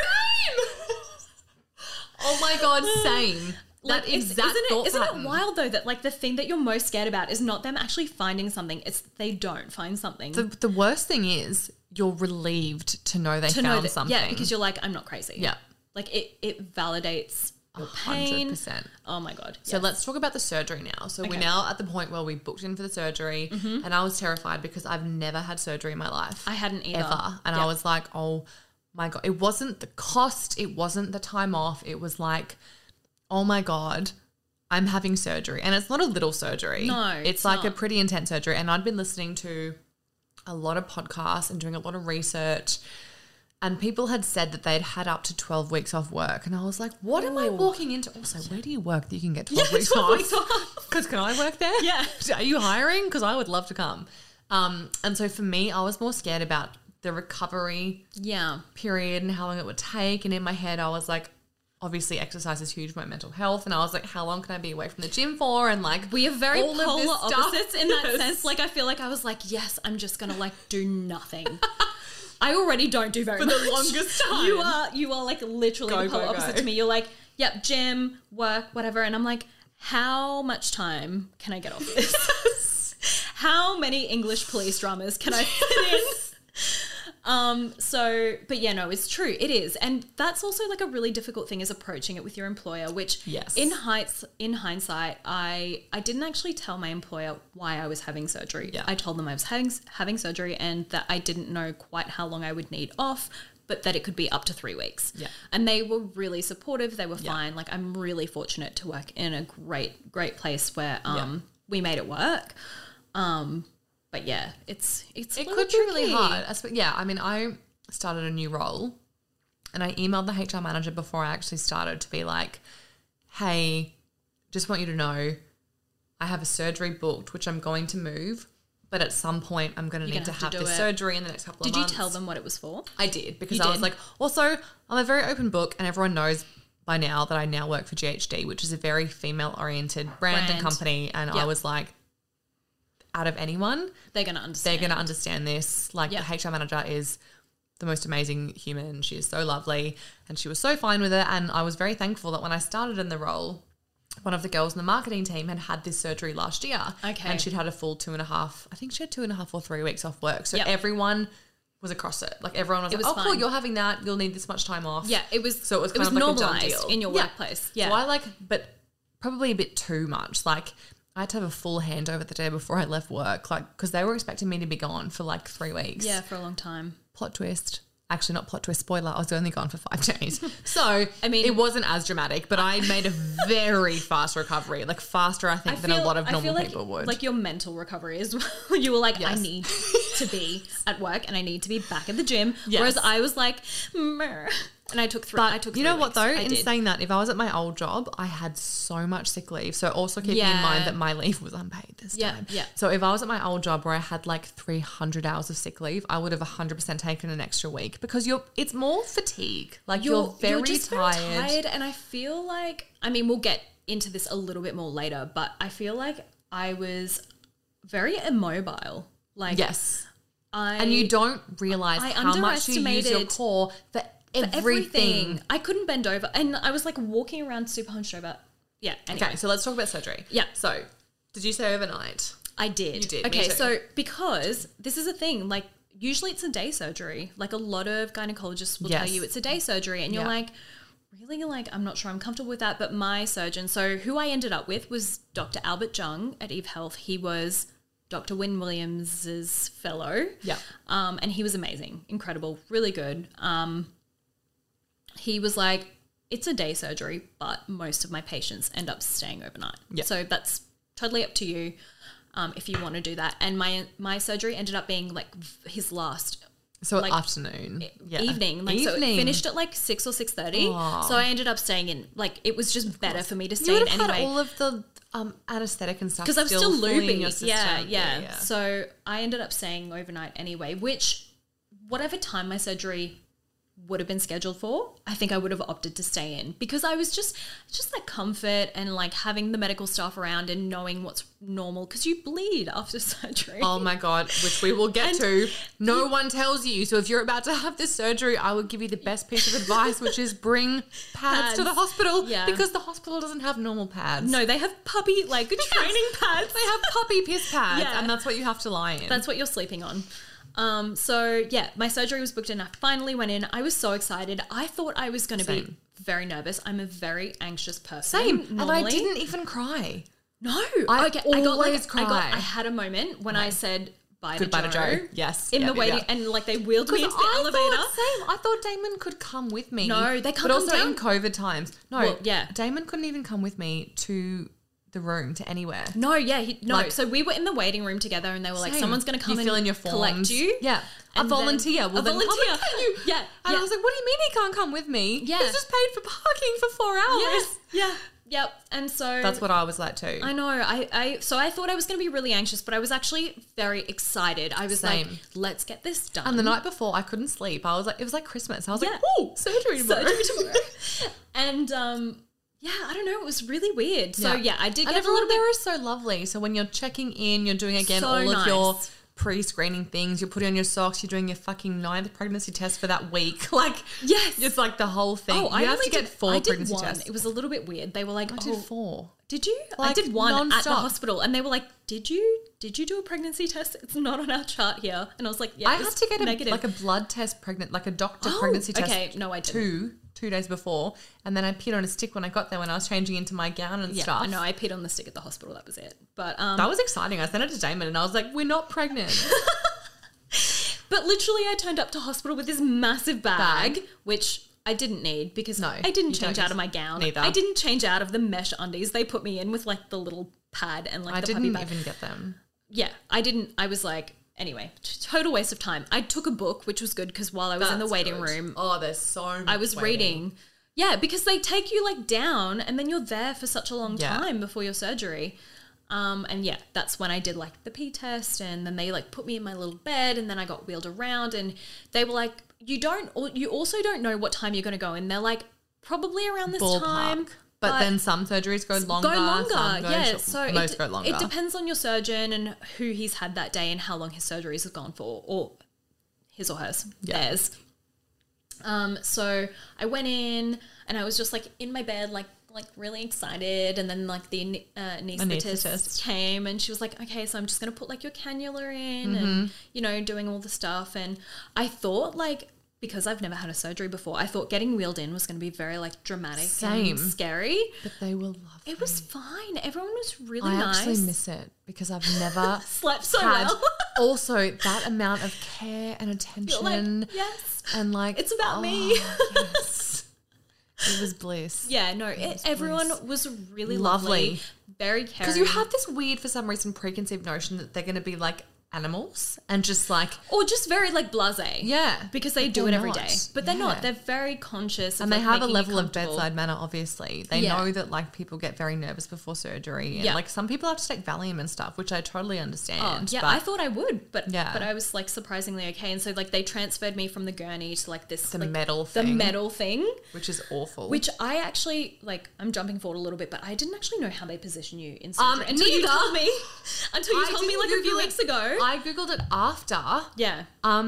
Oh my God, same. Like, That exact thought isn't pattern. it wild though that like the thing that you're most scared about is not them actually finding something, it's they don't find something. The worst thing is you're relieved to know they found something. Yeah, because you're like, I'm not crazy. Yeah. Like it validates your pain. 100%. Oh my God. So let's talk about the surgery now. So we're now at the point where we booked in for the surgery and I was terrified because I've never had surgery in my life. I hadn't either. Ever. And I was like, oh my God. It wasn't the cost. It wasn't the time off. It was like, oh my God, I'm having surgery. And it's not a little surgery. No, it's like a pretty intense surgery. And I'd been listening to a lot of podcasts and doing a lot of research. And people had said that they'd had up to 12 weeks off work. And I was like, what am I walking into? Also, where do you work that you can get 12 weeks off? Because can I work there? Yeah. Are you hiring? Because I would love to come. And so for me, I was more scared about the recovery period and how long it would take. And in my head, I was like, obviously exercise is huge for my mental health. And I was like, how long can I be away from the gym for? And like, we are very all polar of this stuff. opposites in that sense. Like, I feel like I was like, yes, I'm just going to like do nothing. I already don't do very much. For the longest time. You are like literally the polar opposite to me. You're like, yep, gym, work, whatever. And I'm like, how much time can I get off this? How many English police dramas can I fit in? But yeah, no, it's true. It is. And that's also like a really difficult thing is approaching it with your employer, which in hindsight, I didn't actually tell my employer why I was having surgery. Yeah. I told them I was having surgery and that I didn't know quite how long I would need off, but that it could be up to 3 weeks. Yeah. And they were really supportive. They were fine. Like, I'm really fortunate to work in a great place where we made it work. But yeah, it could be really hard. Yeah, I mean, I started a new role and I emailed the HR manager before I actually started to be like, hey, just want you to know I have a surgery booked, which I'm going to move, but at some point I'm going to need to have this surgery in the next couple of months. Did you tell them what it was for? I did, because I was like, also, I'm a very open book and everyone knows by now that I now work for GHD, which is a very female-oriented brand and company. And I was like, out of anyone, they're going to understand this. Like, the HR manager is the most amazing human. She is so lovely and she was so fine with it. And I was very thankful that when I started in the role, one of the girls in the marketing team had this surgery last year. Okay. And she'd had a full 2.5, I think she had 2.5 or 3 weeks off work. So everyone was across it. Like, everyone was like, oh, cool, you're having that. You'll need this much time off. Yeah, it was kind of like normalized a done deal in your workplace. Yeah. So but probably a bit too much. Like, I had to have a full handover the day before I left work, like, because they were expecting me to be gone for like 3 weeks. Yeah, for a long time. Plot twist. Actually, not plot twist, spoiler, I was only gone for 5 days. So, I mean, it wasn't as dramatic, but I made a very fast recovery, like faster, I think, than a lot of normal people would. Like your mental recovery as well. You were like, I need to be at work and I need to be back at the gym. Yes. Whereas I was like, meh. And I took 3 weeks. You know what, though? In saying that, if I was at my old job, I had so much sick leave. So also keeping in mind that my leave was unpaid this time. Yeah. So if I was at my old job where I had like 300 hours of sick leave, I would have 100% taken an extra week because it's more fatigue. Like, you're very tired. And I feel like, I mean, we'll get into this a little bit more later, but I feel like I was very immobile. Like, yes. And you don't realise how much you use your core for everything. I couldn't bend over and I was like walking around super hunched over. Yeah. Anyway. Okay, so let's talk about surgery. Yeah. So, did you say overnight? I did. You did. Okay, so because this is a thing, like usually it's a day surgery. Like a lot of gynecologists will tell you it's a day surgery and you're like, really? Like, I'm not sure I'm comfortable with that. But my surgeon, so who I ended up with was Dr. Albert Jung at Eve Health. He was Dr. Wynne Williams's fellow. Yeah. And he was amazing, incredible, really good. He was like, it's a day surgery, but most of my patients end up staying overnight. Yeah. So that's totally up to you if you want to do that. And my surgery ended up being like his last. So like afternoon. Evening. Like, so it finished at like 6 or 6:30. So I ended up staying in. Like, it was just better for me to stay in anyway. You would have had all of the anesthetic and stuff because I'm still loopy. Yeah. So I ended up staying overnight anyway, which whatever time my surgery would have been scheduled for, I think I would have opted to stay in because I was just that comfort and like having the medical staff around and knowing what's normal because you bleed after surgery. Oh my God, which we will get to. No one tells you. So if you're about to have this surgery, I would give you the best piece of advice, which is bring pads to the hospital because the hospital doesn't have normal pads. No, they have puppy like training pads. They have puppy piss pads and that's what you have to lie in. That's what you're sleeping on. So yeah, my surgery was booked in. I finally went in. I was so excited. I thought I was going to be Same. very nervous. I'm a very anxious person. Same. Normally. And I didn't even cry. No. I I always cry. had a moment when I said Goodbye to Joe. Yes. In Yep, the yep, waiting, yep. and like they wheeled me into the I elevator. I thought Damon could come with me. No, they can't But also come down. in COVID times. No, Well, yeah. Damon couldn't even come with me to the room, to anywhere. No, yeah, no. Like- So we were in the waiting room together, and they were like, Same. "Someone's going to come You and fill in your collect forms. you." Yeah. A And then- volunteer. Well, a then volunteer. come and get you. Yeah, And yeah. I was like, what do you mean he can't come with me? Yeah. He's just paid for parking for 4 hours. Yes, yeah, yep. And so That's what I was like too. I know. So I thought I was going to be really anxious, but I was actually very excited. I was like, Same. "Let's get this done." And the night before, I couldn't sleep. I was like, it was like Christmas. I was Yeah. like, oh, surgery tomorrow. surgery tomorrow. And yeah, I don't know. It was really weird. So yeah, I did And get a everyone little bit. there is so lovely. So when you're checking in, you're doing again So all of your nice. pre-screening things. You're putting on your socks. You're doing your fucking 9th pregnancy test for that week. Like, Yes. it's like the whole thing. Oh, you I have only to get did 4 I did pregnancy one. tests. It was a little bit weird. They were like, I did 4. Did you? I Like, did one at the nonstop. hospital, and they were like, "Did you do a pregnancy test? It's not on our chart here." And I was like, "Yeah." I it had was to get negative. a blood test like a doctor Oh, pregnancy test. okay. No, I didn't. 2 days before, and then I peed on a stick when I got there when I was changing into my gown and stuff. I know. I peed on the stick at the hospital. That was it. But That was exciting. I sent it to Damon and I was like, we're not pregnant. But literally, I turned up to hospital with this massive bag, which I didn't need because No, I didn't you change don't out of my gown. neither. I didn't change out of the mesh undies they put me in with like the little pad and like I the puppy didn't bag. even get them. Yeah, I didn't. I was like, anyway, total waste of time. I took a book, which was good because while I was in the That's waiting good. room, Oh, there's so much I was reading. Yeah, because they take you like down and then you're there for such a long Yeah. time before your surgery. And yeah, that's when I did like the pee test, and then they like put me in my little bed, and then I got wheeled around, and they were like, you also don't know what time you're going to go in. They're like, probably around this Ballpark. time. But then some surgeries go longer. Some go yeah. short- So most go longer. It depends on your surgeon and who he's had that day and how long his surgeries have gone for, or his or hers, theirs. So I went in and I was just like in my bed, like really excited, and then like the anaesthetist came and she was like, okay, so I'm just gonna put like your cannula in and doing all the stuff, and I thought like, because I've never had a surgery before, I thought getting wheeled in was going to be very like dramatic Same. and scary. But they were lovely. It was fine. Everyone was really I nice. actually miss it because I've never Slept so had well. also that amount of care and attention. You're like, yes, and like it's about me. Yes. It was bliss. Yeah, no, everyone was really lovely, very caring. Because you have this weird, for some reason, preconceived notion that they're going to be like animals and just like, or just very like blasé. yeah, because they but do they're it every not. day. But they're Yeah. not. They're very conscious, of, and they like, have a making you level of comfortable. bedside manner, obviously. They Yeah. know that like people get very nervous before surgery. And Yeah. like some people have to take Valium and stuff, which I totally Oh, understand. yeah, but I thought I would, but Yeah. but I was like surprisingly okay. And so like they transferred me from the gurney to like this the like, metal the thing. metal thing, which is awful. which I actually like. I'm jumping forward a little bit, but I didn't actually know how they position you in surgery until you neither. told me. Until you I told me didn't like a few Google it. weeks ago. I googled it after. Yeah.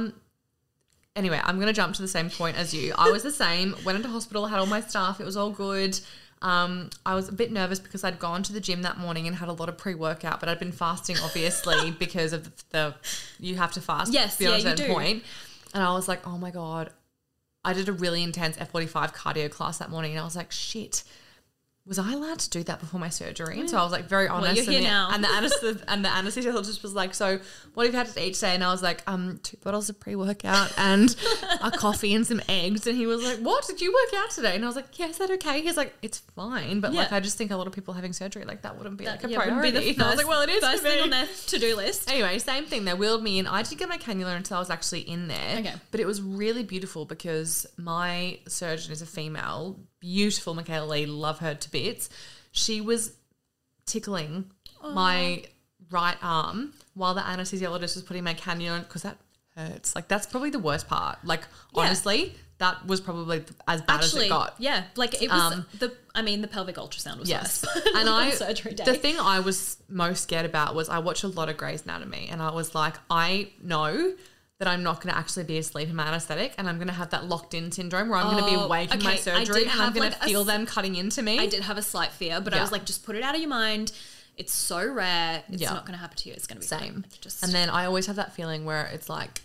Anyway, I'm going to jump to the same point as you. I was the same. Went into hospital, had all my stuff. It was all good. I was a bit nervous because I'd gone to the gym that morning and had a lot of pre-workout, but I'd been fasting, obviously, because of the you have to fast Yes, beyond yeah, a you certain do. point. And I was like, oh my God. I did a really intense F45 cardio class that morning, and I was like, shit. Was I allowed to do that before my surgery? And so I was like very honest. you're here now. And the anesthesiologist was like, so what have you had to eat today? And I was like, 2 bottles of pre-workout and a coffee and some eggs. And he was like, what? Did you work out today? And I was like, yeah, is that okay? He's like, it's fine. But like, Yeah. I just think a lot of people having surgery like that wouldn't be like a Yeah, wouldn't priority. be the And I was like, well, it is first for me. thing on their to-do list. Anyway, same thing. They wheeled me in. I didn't get my cannula until I was actually in there. Okay. But it was really beautiful because my surgeon is a female, beautiful Michaela Lee, love her to bits. She was tickling my right arm while the anesthesiologist was putting my cannula in, because that hurts. Like, that's probably the worst part. Like, Yeah. honestly, that was probably as bad as it got. yeah, like it was the pelvic ultrasound was Yes. nice. And on surgery day. the thing I was most scared about was I watch a lot of Grey's Anatomy, and I was like, I know that I'm not going to actually be asleep in my anesthetic, and I'm going to have that locked in syndrome where I'm going to be awake in my okay, I surgery did and I'm have, going like, to a feel s- them cutting into me. I did have a slight fear, but I Yeah. was like, just put it out of your mind. It's so rare. It's Yeah. not going to happen to you. It's going to be Same. fine. Just And then I always have that feeling where it's like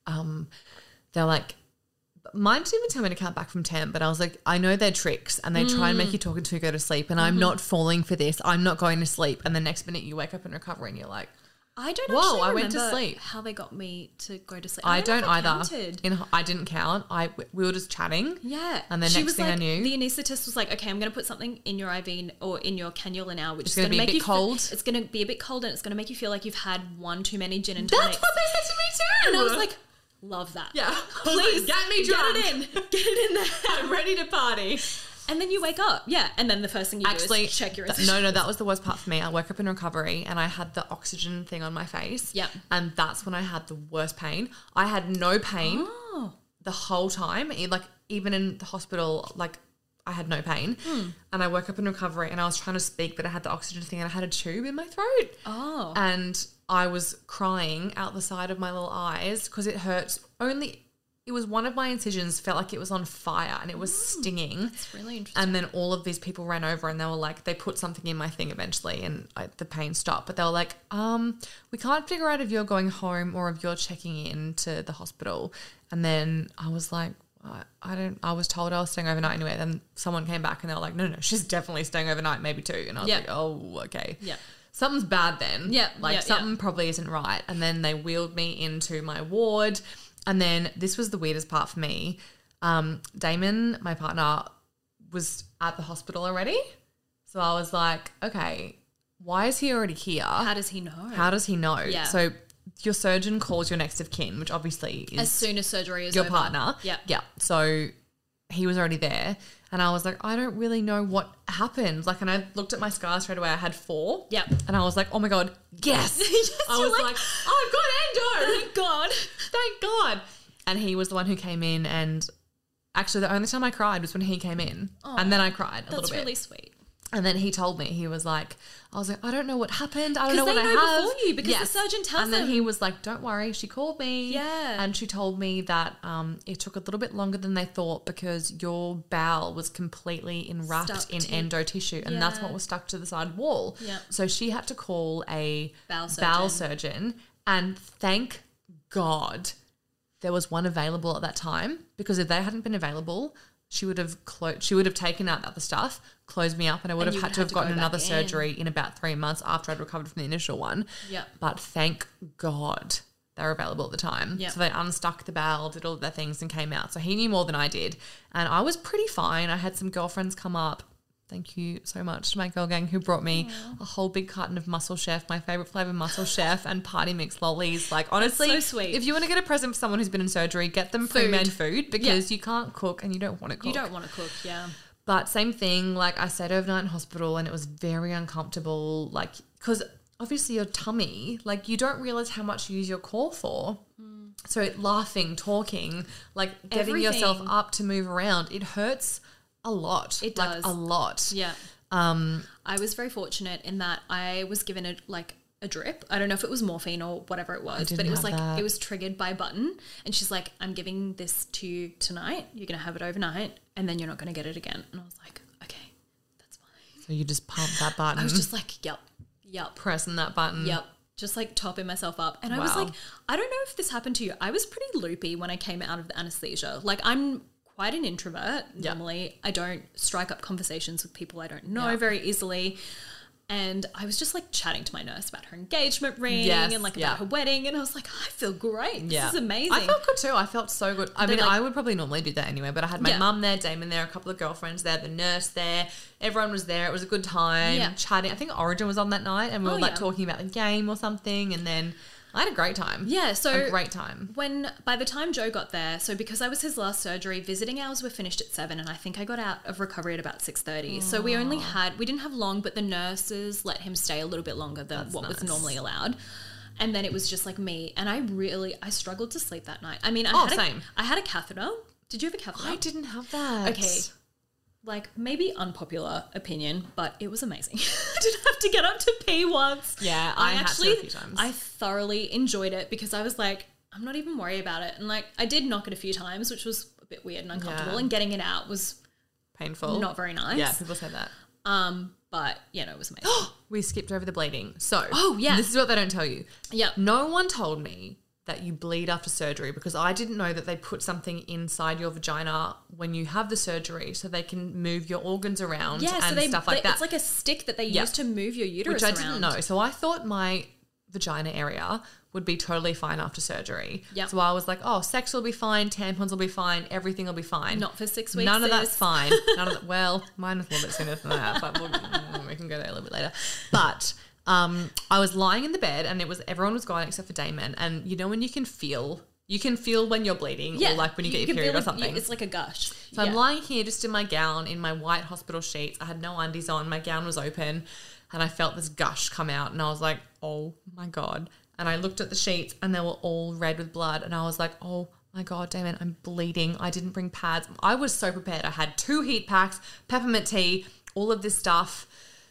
they're like, mine didn't even tell me to count back from 10, but I was like, I know their tricks and they try and make you talk until you go to sleep, and I'm not falling for this. I'm not going to sleep. And the next minute you wake up in recovery and you're like, I don't whoa, actually I remember went to sleep. how they got me to go to sleep. I don't know if either. counted. I didn't count. We were just chatting. Yeah. And the she next was thing like, I knew, the anaesthetist was like, okay, I'm going to put something in your IV or in your cannula now, which It's is going to gonna be a make bit you cold. It's going to be a bit cold, and it's going to make you feel like you've had one too many gin and tonics. that's what they said to me too. And I was like, love that. yeah, Please, get me drunk. Get it in. Get it in there. I'm ready to party. And then you wake up. Yeah. And then the first thing you do is check your No, that was the worst part for me. I woke up in recovery and I had the oxygen thing on my face. Yep. And that's when I had the worst pain. I had no pain the whole time. Even in the hospital, like I had no pain. And I woke up in recovery and I was trying to speak, but I had the oxygen thing and I had a tube in my throat. Oh. And I was crying out the side of my little eyes because it hurt. It was one of my incisions, felt like it was on fire and it was stinging. That's really interesting. And then all of these people ran over and they were like, they put something in my thing eventually and the pain stopped. But they were like, we can't figure out if you're going home or if you're checking in to the hospital. And then I was like, I was told I was staying overnight anyway. Then someone came back and they were like, no, she's definitely staying overnight, maybe 2. And I was like, oh, okay. Yeah. Something's bad then. Yeah. Something probably isn't right. And then they wheeled me into my ward. And then this was the weirdest part for me. Damon, my partner, was at the hospital already. So I was like, okay, why is he already here? How does he know? Yeah. So your surgeon calls your next of kin, which obviously is as soon as surgery is your over. partner. Yeah. Yeah. So he was already there. And I was like, I don't really know what happened. And I looked at my scars straight away. I had 4. Yep. And I was like, oh my God, yes. I was like, oh, I've got endo. Thank God. Thank God. And he was the one who came in, and actually the only time I cried was when he came in. And then I cried a little bit. That's really sweet. And then he told me, he was like, I was like, I don't know what happened. I don't know Because what they I know have. before you, because the surgeon tells And then them. he was like, don't worry. She called me. Yeah. And she told me that it took a little bit longer than they thought because your bowel was completely enwrapped Stuck in to- endo tissue, and that's Yeah. what was stuck to the side wall. Yeah. So she had to call a Bowel surgeon, and thank God there was one available at that time, because if they hadn't been available, she would have taken out the other stuff, closed me up, and I would And have you had to have go gotten back another in. surgery in about 3 months after I'd recovered from the initial one. Yep. But thank God they were available at the time. Yep. So they unstuck the bowel, did all of their things and came out. So he knew more than I did. And I was pretty fine. I had some girlfriends come up. Thank you so much to my girl gang who brought me a whole big carton of Muscle Chef, my favourite flavour Muscle Chef, and Party Mix lollies. Honestly, so sweet. if you want to get a present for someone who's been in surgery, get them pre-made food, because you can't cook and you don't want to cook. You don't want to cook, yeah. But same thing, I stayed overnight in hospital and it was very uncomfortable, because obviously your tummy, you don't realise how much you use your core for. So laughing, talking, getting Everything. yourself up to move around, it hurts a lot. It does. A lot. Yeah. I was very fortunate in that I was given a drip. I don't know if it was morphine or whatever it was, but it was have that. it was triggered by Button, and she's like, I'm giving this to you tonight. You're going to have it overnight, and then you're not going to get it again. And I was like, okay, that's fine. So you just pump that button. I was just like, yep. pressing that button. Yep. Just topping myself up. And I was like, I don't know if this happened to you. I was pretty loopy when I came out of the anesthesia. I'm quite an introvert normally. I don't strike up conversations with people I don't know very easily. And I was just chatting to my nurse about her engagement ring and about her wedding. And I was like, I feel great. This is amazing. I felt good too. I felt so good. I mean, I would probably normally do that anyway, but I had my mum there, Damon there, a couple of girlfriends there, the nurse there. Everyone was there. It was a good time chatting. I think Origin was on that night and we were talking about the game or something. And then I had a great time. Yeah, so a great time. By the time Joe got there, so because I was his last surgery, visiting hours were finished at 7, and I think I got out of recovery at about 6:30. So we didn't have long, but the nurses let him stay a little bit longer than what was normally allowed. And then it was just me, and I struggled to sleep that night. I mean, I had a catheter. Did you have a catheter? I didn't have that. Okay. Maybe unpopular opinion, but it was amazing. I didn't have to get up to pee once. Yeah, I had to a few times. I thoroughly enjoyed it because I was like, I'm not even worried about it. And I did knock it a few times, which was a bit weird and uncomfortable. And getting it out was painful. Not very nice. Yeah, people say that. But, it was amazing. We skipped over the bleeding. So, this is what they don't tell you. Yep. No one told me that you bleed after surgery, because I didn't know that they put something inside your vagina when you have the surgery so they can move your organs around and stuff like that. It's like a stick that they use to move your uterus Which I around. didn't know. So I thought my vagina area would be totally fine after surgery. Yep. So I was like, oh, sex will be fine, tampons will be fine, everything will be fine. Not for 6 weeks. None of that's fine. Well, mine was a little bit sooner than that, but we can go there a little bit later. But I was lying in the bed and everyone was gone except for Damon. And you know when you can feel when you're bleeding, or like when you get your period or something. It's like a gush. So I'm lying here just in my gown, in my white hospital sheets. I had no undies on. My gown was open and I felt this gush come out and I was like, oh my God. And I looked at the sheets and they were all red with blood. And I was like, oh my God, Damon, I'm bleeding. I didn't bring pads. I was so prepared. I had 2 heat packs, peppermint tea, all of this stuff.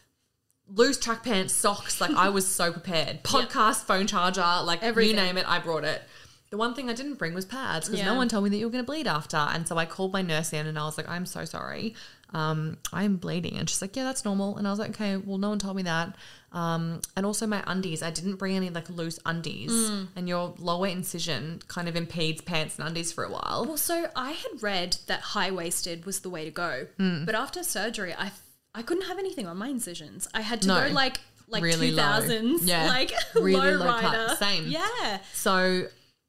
Loose track pants, socks, like I was so prepared. Podcast, phone charger, like everything. You name it, I brought it. The one thing I didn't bring was pads because no one told me that you were going to bleed after. And so I called my nurse in and I was like, I'm so sorry. I'm bleeding. And she's like, yeah, that's normal. And I was like, okay, well, no one told me that. And also my undies. I didn't bring any like loose undies. And your lower incision kind of impedes pants and undies for a while. Well, so I had read that high-waisted was the way to go. But after surgery, I couldn't have anything on my incisions. I had to go like really 2000s, like really low rider. Cut. Same. Yeah. So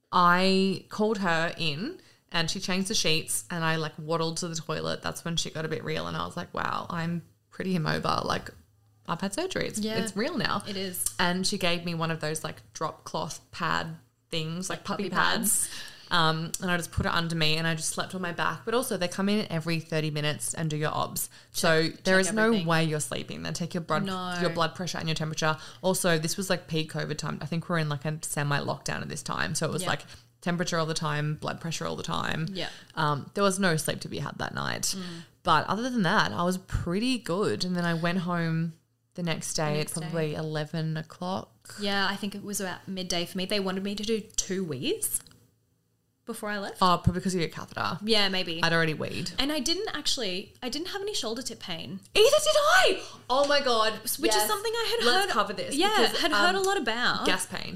I called her in and she changed the sheets and I like waddled to the toilet. That's when shit got a bit real and I was like, wow, I'm pretty immobile. Like I've had surgery. It's real now. It is. And she gave me one of those like drop cloth pad things, like puppy pads. And I just put it under me and I just slept on my back. But also they come in every 30 minutes and do your obs. So there is no way you're sleeping. They take your blood pressure and your temperature. Also, this was like peak COVID time. I think we're in like a semi-lockdown at this time. So it was like temperature all the time, blood pressure all the time. Yeah. There was no sleep to be had that night. But other than that, I was pretty good. And then I went home the next day at probably 11 o'clock. Yeah, I think it was about midday for me. They wanted me to do 2 wees before I left. Oh, probably because of your catheter. Yeah, maybe. I'd already weed. And I didn't have any shoulder tip pain. Either did I. Oh my God. Which is something I had heard. Let's cover this. Yeah, because, had heard a lot about. Gas pain.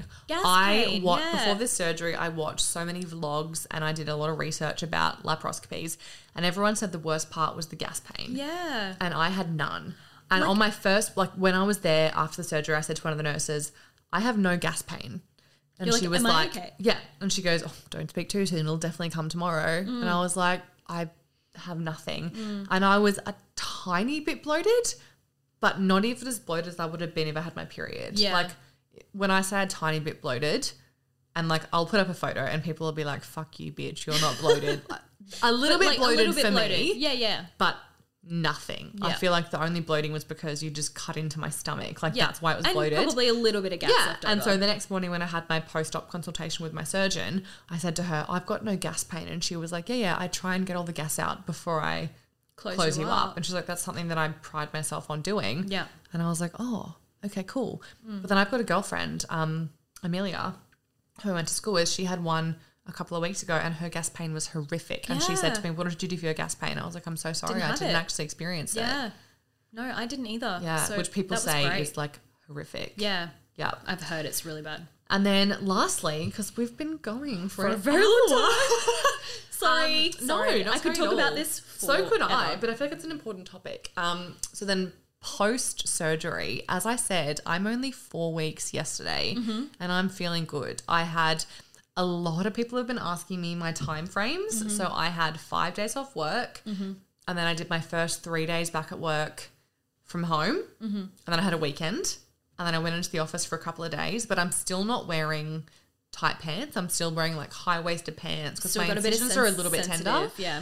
Before this surgery, I watched so many vlogs and I did a lot of research about laparoscopies and everyone said the worst part was the gas pain. Yeah. And I had none. And on my first, when I was there after the surgery, I said to one of the nurses, I have no gas pain. And she was like, okay? Yeah. And she goes, oh, don't speak too soon. It'll definitely come tomorrow. And I was like, I have nothing. And I was a tiny bit bloated, but not even as bloated as I would have been if I had my period. Yeah. Like when I say a tiny bit bloated, and like I'll put up a photo and people will be like, fuck you, bitch, you're not bloated. A little bit bloated for me. Yeah, yeah. But nothing. I feel like the only bloating was because you just cut into my stomach. Like that's why it was bloated. And probably a little bit of gas left over. And so the next morning when I had my post-op consultation with my surgeon, I said to her, I've got no gas pain. And she was like, yeah, I try and get all the gas out before I close you up. And she's like, that's something that I pride myself on doing. Yeah. And I was like, oh, okay, cool. But then I've got a girlfriend, Amelia, who I went to school with. She had one a couple of weeks ago and her gas pain was horrific. And she said to me, what did you do for your gas pain? I was like, I'm so sorry. I didn't actually experience it. Yeah. No, I didn't either. Yeah, so which people say is like horrific. Yeah. Yeah. I've heard it's really bad. And then lastly, because we've been going for a very long time. Sorry. No, I could talk about this So could I, but I feel like it's an important topic. So then post-surgery, as I said, I'm only 4 weeks yesterday and I'm feeling good. I had a lot of people have been asking me my time frames. So I had 5 days off work and then I did my first 3 days back at work from home and then I had a weekend and then I went into the office for a couple of days, but I'm still not wearing tight pants. I'm still wearing like high-waisted pants because my incisions are a little bit tender. Yeah.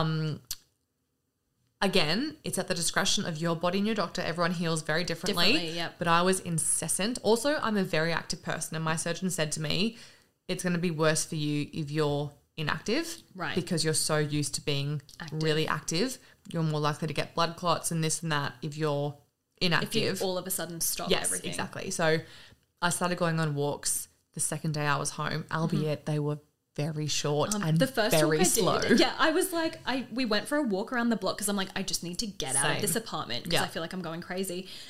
Again, it's at the discretion of your body and your doctor. Everyone heals very differently. Yep. But I was incessant. Also, I'm a very active person and my surgeon said to me, it's going to be worse for you if you're inactive. Right. Because you're so used to being really active. You're more likely to get blood clots and this and that if you're inactive. If you all of a sudden stop everything. Yes, exactly. So I started going on walks the second day I was home, albeit they were very short and the first very walk slow. Yeah, I was like, we went for a walk around the block because I'm like, I just need to get out of this apartment because I feel like I'm going crazy.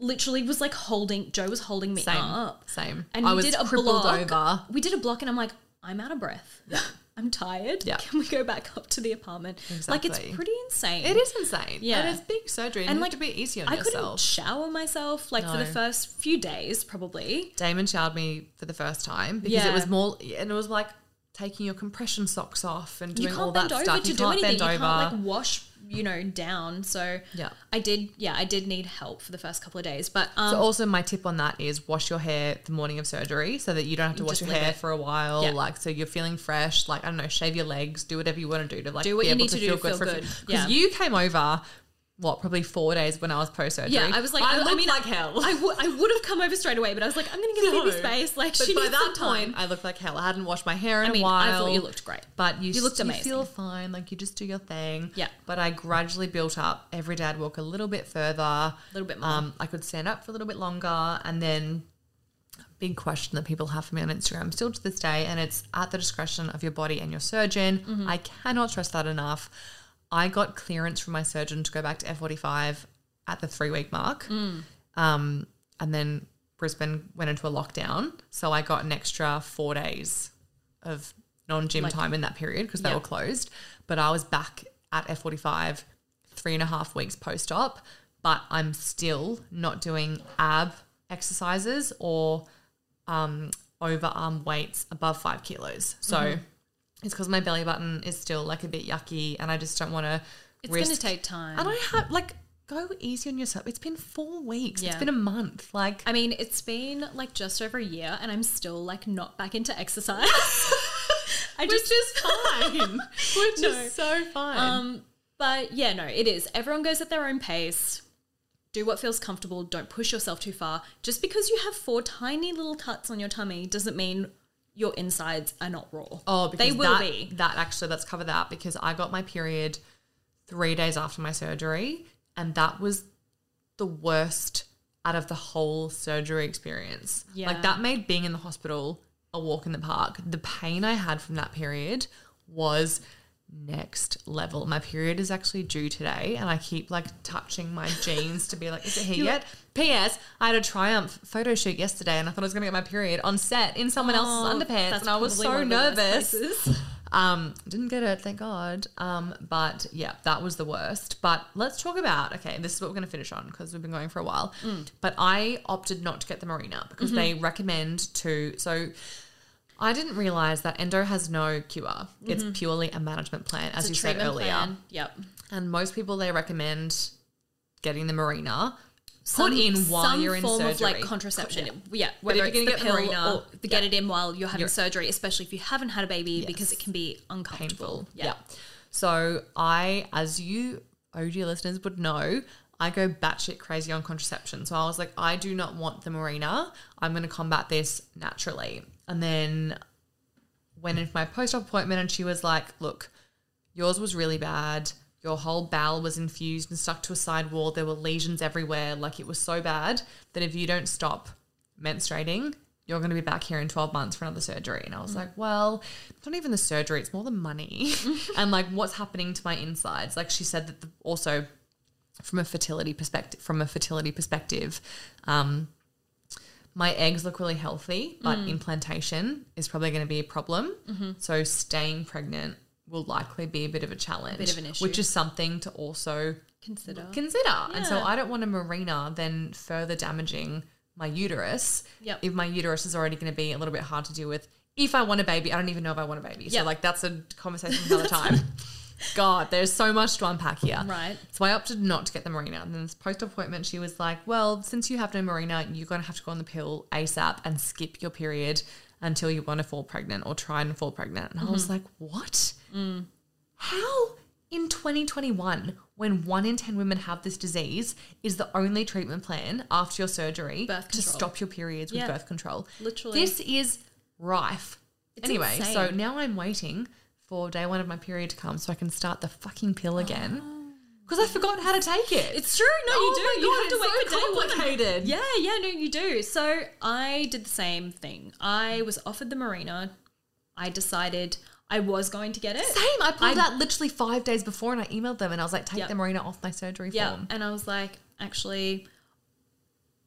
literally was like Joe was holding me up. Same. And I we was did a crippled block. over. We did a block and I'm like, I'm out of breath. Yeah. I'm tired. Yeah. Can we go back up to the apartment? Like, it's Exactly. pretty insane. It is insane. Yeah. And it's big surgery. And you have to be easy on I couldn't yourself. shower myself like for the No. first few days probably. Damon showered me for the first time because it was more, and it was like taking your compression socks off and doing You all can't that bend stuff. over to You do can't anything. bend You over. can't like wash, down. So Yeah. I did need help for the first couple of days. But So also my tip on that is wash your hair the morning of surgery so that you don't have to wash Just your leave hair it. for a while. Yeah. Like, so you're feeling fresh. Like, I don't know, shave your legs, do whatever you want to do to like Do what be you able need to do to feel good. Because Yeah. you came over, probably 4 days when I was post-surgery. yeah, I was like, I I looked mean, like hell. I would have come over straight away, but I was like, I'm going to give No. Phoebe space. Like, But she by needs that some time. point, I looked like hell. I hadn't washed my hair in I mean, a while. I thought you looked great. But you looked You amazing. feel fine. Like, you just do your thing. Yeah. But I gradually built up. Every day I'd walk a little bit further. A little bit more. I could stand up for a little bit longer. And then big question that people have for me on Instagram still to this day, and it's at the discretion of your body and your surgeon. Mm-hmm. I cannot stress that enough. I got clearance from my surgeon to go back to F45 at the 3-week mark. And then Brisbane went into a lockdown. So I got an extra 4 days of non-gym time in that period because they Yeah. were closed. But I was back at F45 3.5 weeks post-op, but I'm still not doing ab exercises or overarm weights above 5 kilos. So it's because my belly button is still like a bit yucky and I just don't want to It's risk. going to take time. And I have like, go easy on yourself. It's been 4 weeks. Yeah. It's been a month. Like, I mean, it's been like just over a year and I'm still like not back into exercise. which is fine. Which No. is so fine. But yeah, no, it is. Everyone goes at their own pace. Do what feels comfortable. Don't push yourself too far. Just because you have 4 tiny little cuts on your tummy doesn't mean your insides are not raw. Oh, because they will that, be. That actually, let's cover that because I got my period 3 days after my surgery, and that was the worst out of the whole surgery experience. Yeah. Like, that made being in the hospital a walk in the park. The pain I had from that period was next level. My period is actually due today, and I keep like touching my jeans to be like, is it here yet? P.S. I had a Triumph photo shoot yesterday, and I thought I was going to get my period on set in someone else's underpants, that's and I was probably so one of the worst nervous. places. Didn't get it, thank God. But yeah, that was the worst. But let's talk about, okay, this is what we're going to finish on because we've been going for a while. But I opted not to get the Mirena because they recommend to, so I didn't realize that endo has no cure. It's purely a management plan, as you said Treatment earlier. plan. Yep. And most people, they recommend getting the Mirena put in while you're in some form surgery. of like contraception. Yeah, But whether if it's you're the gonna pill get Mirena, or get it in while you're having surgery, especially if you haven't had a baby, because Yes. it can be uncomfortable. Painful. Yeah. So I, as you OG listeners would know, I go batshit crazy on contraception. So I was like, I do not want the Mirena. I'm going to combat this naturally. And then went in for my post-op appointment and she was like, look, yours was really bad. Your whole bowel was infused and stuck to a side wall. There were lesions everywhere. Like, it was so bad that if you don't stop menstruating, you're going to be back here in 12 months for another surgery. And I was like, well, it's not even the surgery. It's more the money and like what's happening to my insides. Like, she said that also from a fertility perspective, my eggs look really healthy, but implantation is probably going to be a problem. So staying pregnant will likely be a bit of a challenge. Bit of an issue. Which is something to also Consider. And so I don't want a Mirena then further damaging my uterus. Yep. If my uterus is already going to be a little bit hard to deal with. If I want a baby, I don't even know if I want a baby. So Yep. like, that's a conversation for another time. God, there's so much to unpack here. Right. So I opted not to get the Mirena. And then this post-appointment, she was like, well, since you have no Mirena, you're going to have to go on the pill ASAP and skip your period until you want to fall pregnant or try and fall pregnant. And I was like, what? How in 2021, when 1 in 10 women have this disease, is the only treatment plan after your surgery Birth to control. stop your periods with Yeah. birth control? Literally. This is rife. Anyway, insane. so now I'm waiting for day 1 of my period to come so I can start the fucking pill again. Because I forgot how to take it. It's true. No, Oh you my do. You God, have to it's wait so for day one. complicated. Yeah, no, you do. So I did the same thing. I was offered the Mirena. I decided I was going to get it. Same. I pulled out literally 5 days before and I emailed them and I was like, take Yep. the Mirena off my surgery Yeah, form. and I was like, actually,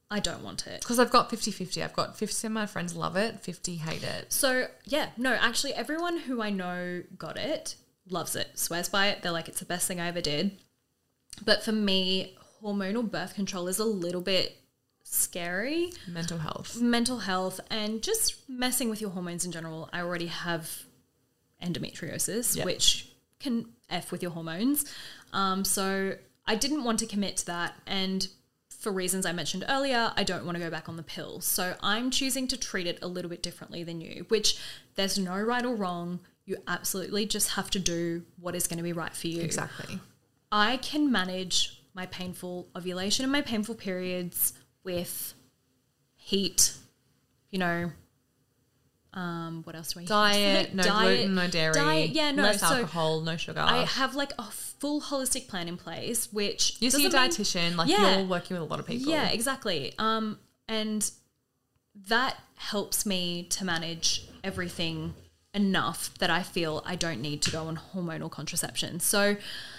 I don't want it. Because I've got 50-50. I've got 50% of my friends love it, 50 hate it. So, yeah, no, actually everyone who I know got it loves it, swears by it. They're like, it's the best thing I ever did. But for me, hormonal birth control is a little bit scary. Mental health and just messing with your hormones in general. I already have endometriosis, which can F with your hormones. So I didn't want to commit to that. And for reasons I mentioned earlier, I don't want to go back on the pill. So I'm choosing to treat it a little bit differently than you, which there's no right or wrong. You absolutely just have to do what is going to be right for you. Exactly. I can manage my painful ovulation and my painful periods with heat, you know, what else do I Diet, no gluten, no dairy, less so alcohol, no sugar. I have like a full holistic plan in place, which you see a dietitian, you're working with a lot of people. Yeah, exactly. And that helps me to manage everything enough that I feel I don't need to go on hormonal contraception. So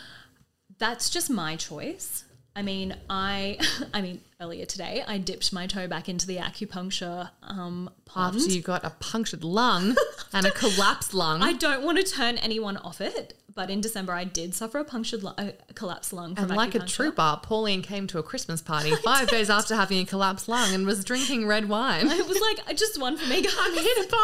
that's just my choice. I mean, earlier today, I dipped my toe back into the acupuncture pond. After you got a punctured lung and a collapsed lung. I don't want to turn anyone off it, but in December I did suffer a collapsed lung from And like acupuncture. a trooper, Pauline came to a Christmas party 5 days after having a collapsed lung and was drinking red wine. It was like, just one for me, guys. I'm here to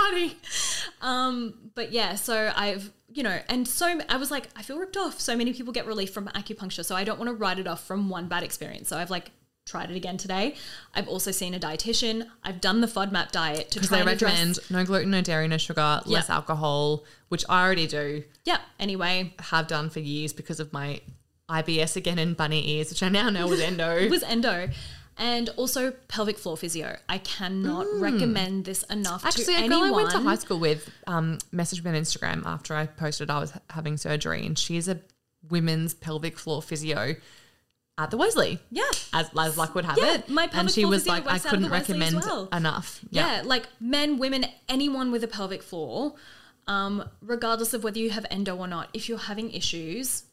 party. But yeah, so I've, you know, and so I was like, I feel ripped off. So many people get relief from acupuncture, so I don't want to write it off from one bad experience. So I've like tried it again today. I've also seen a dietitian. I've done the FODMAP diet to try and recommend no gluten, no dairy, no sugar, less alcohol, which I already do. Yeah. Anyway, have done for years because of my IBS again and bunny ears, which I now know was endo. It was endo. And also pelvic floor physio. I cannot recommend this enough to anyone. Actually, a girl I went to high school with messaged me on Instagram after I posted I was having surgery, and she's a women's pelvic floor physio at the Wesley. Yeah. As luck would have it. My pelvic and she floor was physio like, I works out of couldn't the Wesley as recommend well. enough. Yeah, like men, women, anyone with a pelvic floor, regardless of whether you have endo or not, if you're having issues,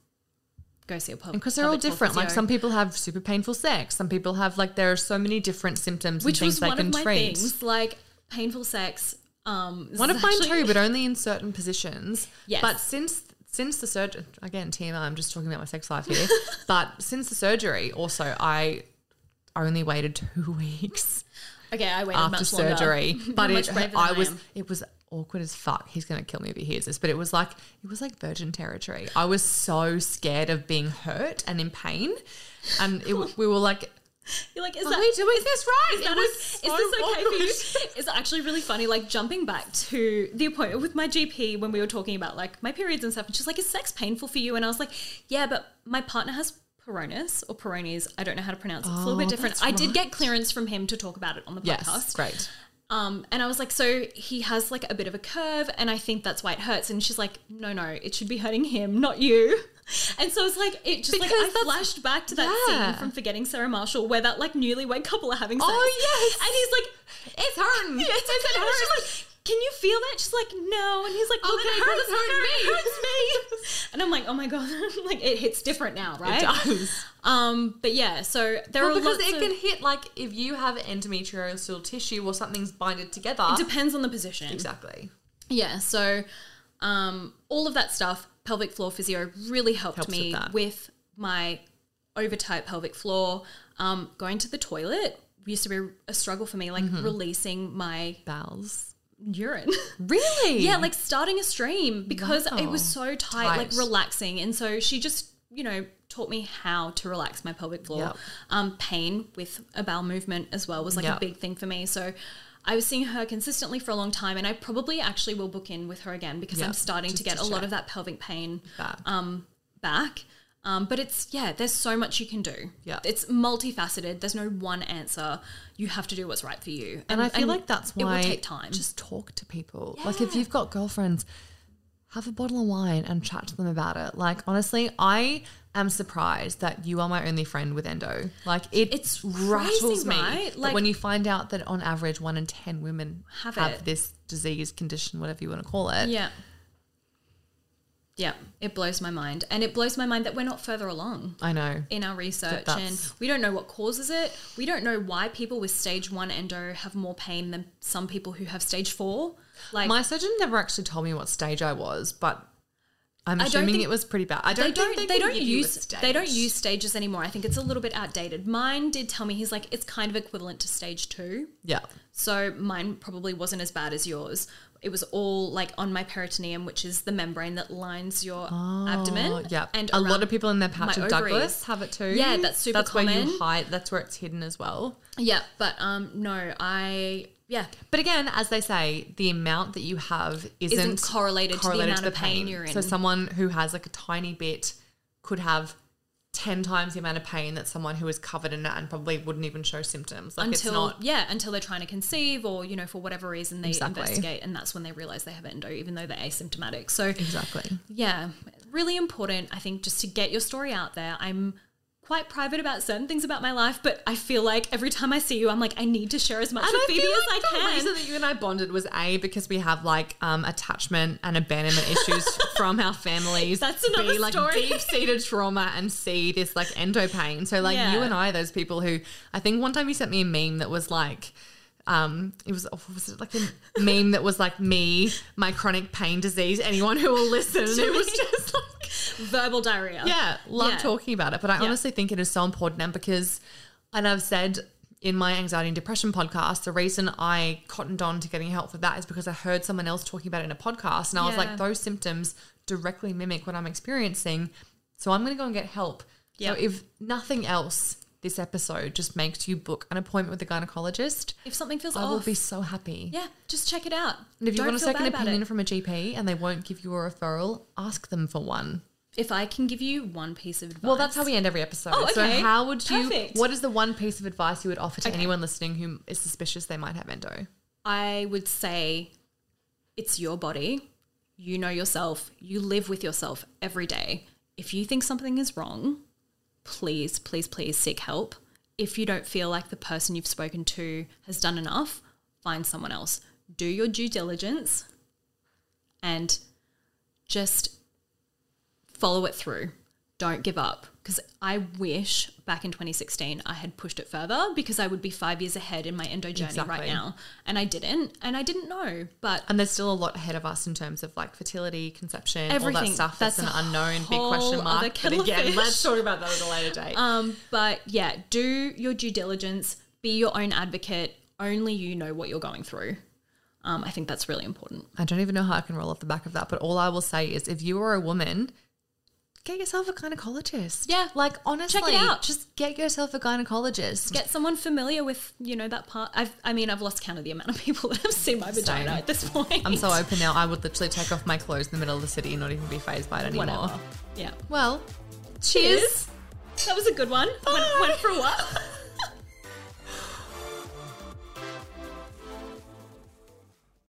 go see a pelvic because they're all different. physio. Like some people have super painful sex. Some people have there are so many different symptoms and things they can treat. Which was one of my things, like painful sex. One of mine too, but only in certain positions. Yes. But since the surgery, again, TMI, I'm just talking about my sex life here. But since the surgery, also, I only waited 2 weeks. Okay, I waited after much surgery. longer. But Much braver than it was awkward as fuck. He's going to kill me if he hears this. But it was like virgin territory. I was so scared of being hurt and in pain. And we were like, you're like, are we doing this right? Is this okay for you? It's actually really funny, like jumping back to the appointment with my GP when we were talking about like my periods and stuff. And she's like, is sex painful for you? And I was like, yeah, but my partner has Peyronie's or Peyronie's. I don't know how to pronounce it. It's a little bit different. I did get clearance from him to talk about it on the podcast. Yes, great. And I was like, so he has like a bit of a curve and I think that's why it hurts. And she's like, no, it should be hurting him, not you. And so it's like, it just because I flashed back to that scene from Forgetting Sarah Marshall where that like newlywed couple are having sex. Oh, yes. And he's like, it's hurting. She's like, can you feel that? She's like, no. And he's like, well, okay, it hurts me. And I'm like, oh my God. Like it hits different now, right? It does. But yeah, so there are because lots it can hit like if you have endometriosis tissue or something's binded together. It depends on the position. Exactly. Yeah. So all of that stuff, pelvic floor physio really helped me with my over tight pelvic floor. Going to the toilet used to be a struggle for me, like releasing my bowels. Urine. Really? Yeah, like starting a stream because it was so tight, like relaxing. And so she just, taught me how to relax my pelvic floor. Yep. Pain with a bowel movement as well was like a big thing for me. So I was seeing her consistently for a long time and I probably actually will book in with her again because I'm starting to get a lot of that pelvic pain back. But there's so much you can do. Yeah. It's multifaceted. There's no one answer. You have to do what's right for you. And I feel like that's why it will take time. Just talk to people. Yeah. Like if you've got girlfriends, have a bottle of wine and chat to them about it. Like honestly, I am surprised that you are my only friend with endo. Like it's rattles me. Right? Like when you find out that on average 1 in 10 women have this disease, condition, whatever you want to call it. Yeah. Yeah, it blows my mind. And it blows my mind that we're not further along. I know. In our research. And we don't know what causes it. We don't know why people with stage 1 endo have more pain than some people who have stage 4. Like, my surgeon never actually told me what stage I was, but I'm assuming it was pretty bad. They don't use stages anymore. I think it's a little bit outdated. Mine did tell me, he's like, it's kind of equivalent to stage 2. Yeah. So mine probably wasn't as bad as yours. It was all like on my peritoneum, which is the membrane that lines your abdomen. Yeah. And a lot of people in their patch of Douglas have it too. Yeah, that's super common. Where you hide, that's where it's hidden as well. Yeah, but no, But again, as they say, the amount that you have isn't correlated to the amount of pain you're in. So someone who has like a tiny bit could have 10 times the amount of pain that someone who is covered in it and probably wouldn't even show symptoms. Like until they're trying to conceive, or, you know, for whatever reason they investigate, and that's when they realize they have endo, even though they're asymptomatic. So exactly. Yeah, really important, I think, just to get your story out there. I'm quite private about certain things about my life, but I feel like every time I see you, I'm like, I need to share as much with Phoebe as I can. The reason that you and I bonded was because we have like attachment and abandonment issues from our families. That's another like story. Deep-seated trauma, and C, this like endo pain. So like you and I, those people who, I think one time you sent me a meme that was like, was it like a meme that was like me, my chronic pain disease, anyone who will listen. And it was just like verbal diarrhea. Yeah, love talking about it. But I honestly think it is so important, and I've said in my anxiety and depression podcast, the reason I cottoned on to getting help for that is because I heard someone else talking about it in a podcast, and I was like, those symptoms directly mimic what I'm experiencing, so I'm going to go and get help. So if nothing else, this episode just makes you book an appointment with a gynecologist. If something feels off, I will be so happy. Yeah, just check it out. And if you want a second opinion from a GP and they won't give you a referral, ask them for one. If I can give you one piece of advice. Well, that's how we end every episode. Oh, okay. So how would Perfect. What is the one piece of advice you would offer to anyone listening who is suspicious they might have endo? I would say it's your body. You know yourself. You live with yourself every day. If you think something is wrong, please, please, please seek help. If you don't feel like the person you've spoken to has done enough, find someone else. Do your due diligence and just follow it through. Don't give up. Because I wish back in 2016 I had pushed it further, because I would be 5 years ahead in my endo journey right now. And I didn't know. And there's still a lot ahead of us in terms of like fertility, conception, everything. All that stuff. That's an unknown big question mark. But again, let's talk about that at a later date. But yeah, do your due diligence. Be your own advocate. Only you know what you're going through. I think that's really important. I don't even know how I can roll off the back of that. But all I will say is, if you are a woman, get yourself a gynecologist. Yeah. Like, honestly, check it out. Just get yourself a gynecologist. Get someone familiar with, you know, that part. I've lost count of the amount of people that have seen my vagina at this point. I'm so open now. I would literally take off my clothes in the middle of the city and not even be fazed by it anymore. Whatever. Yeah. Well, cheers. That was a good one. Went for a while.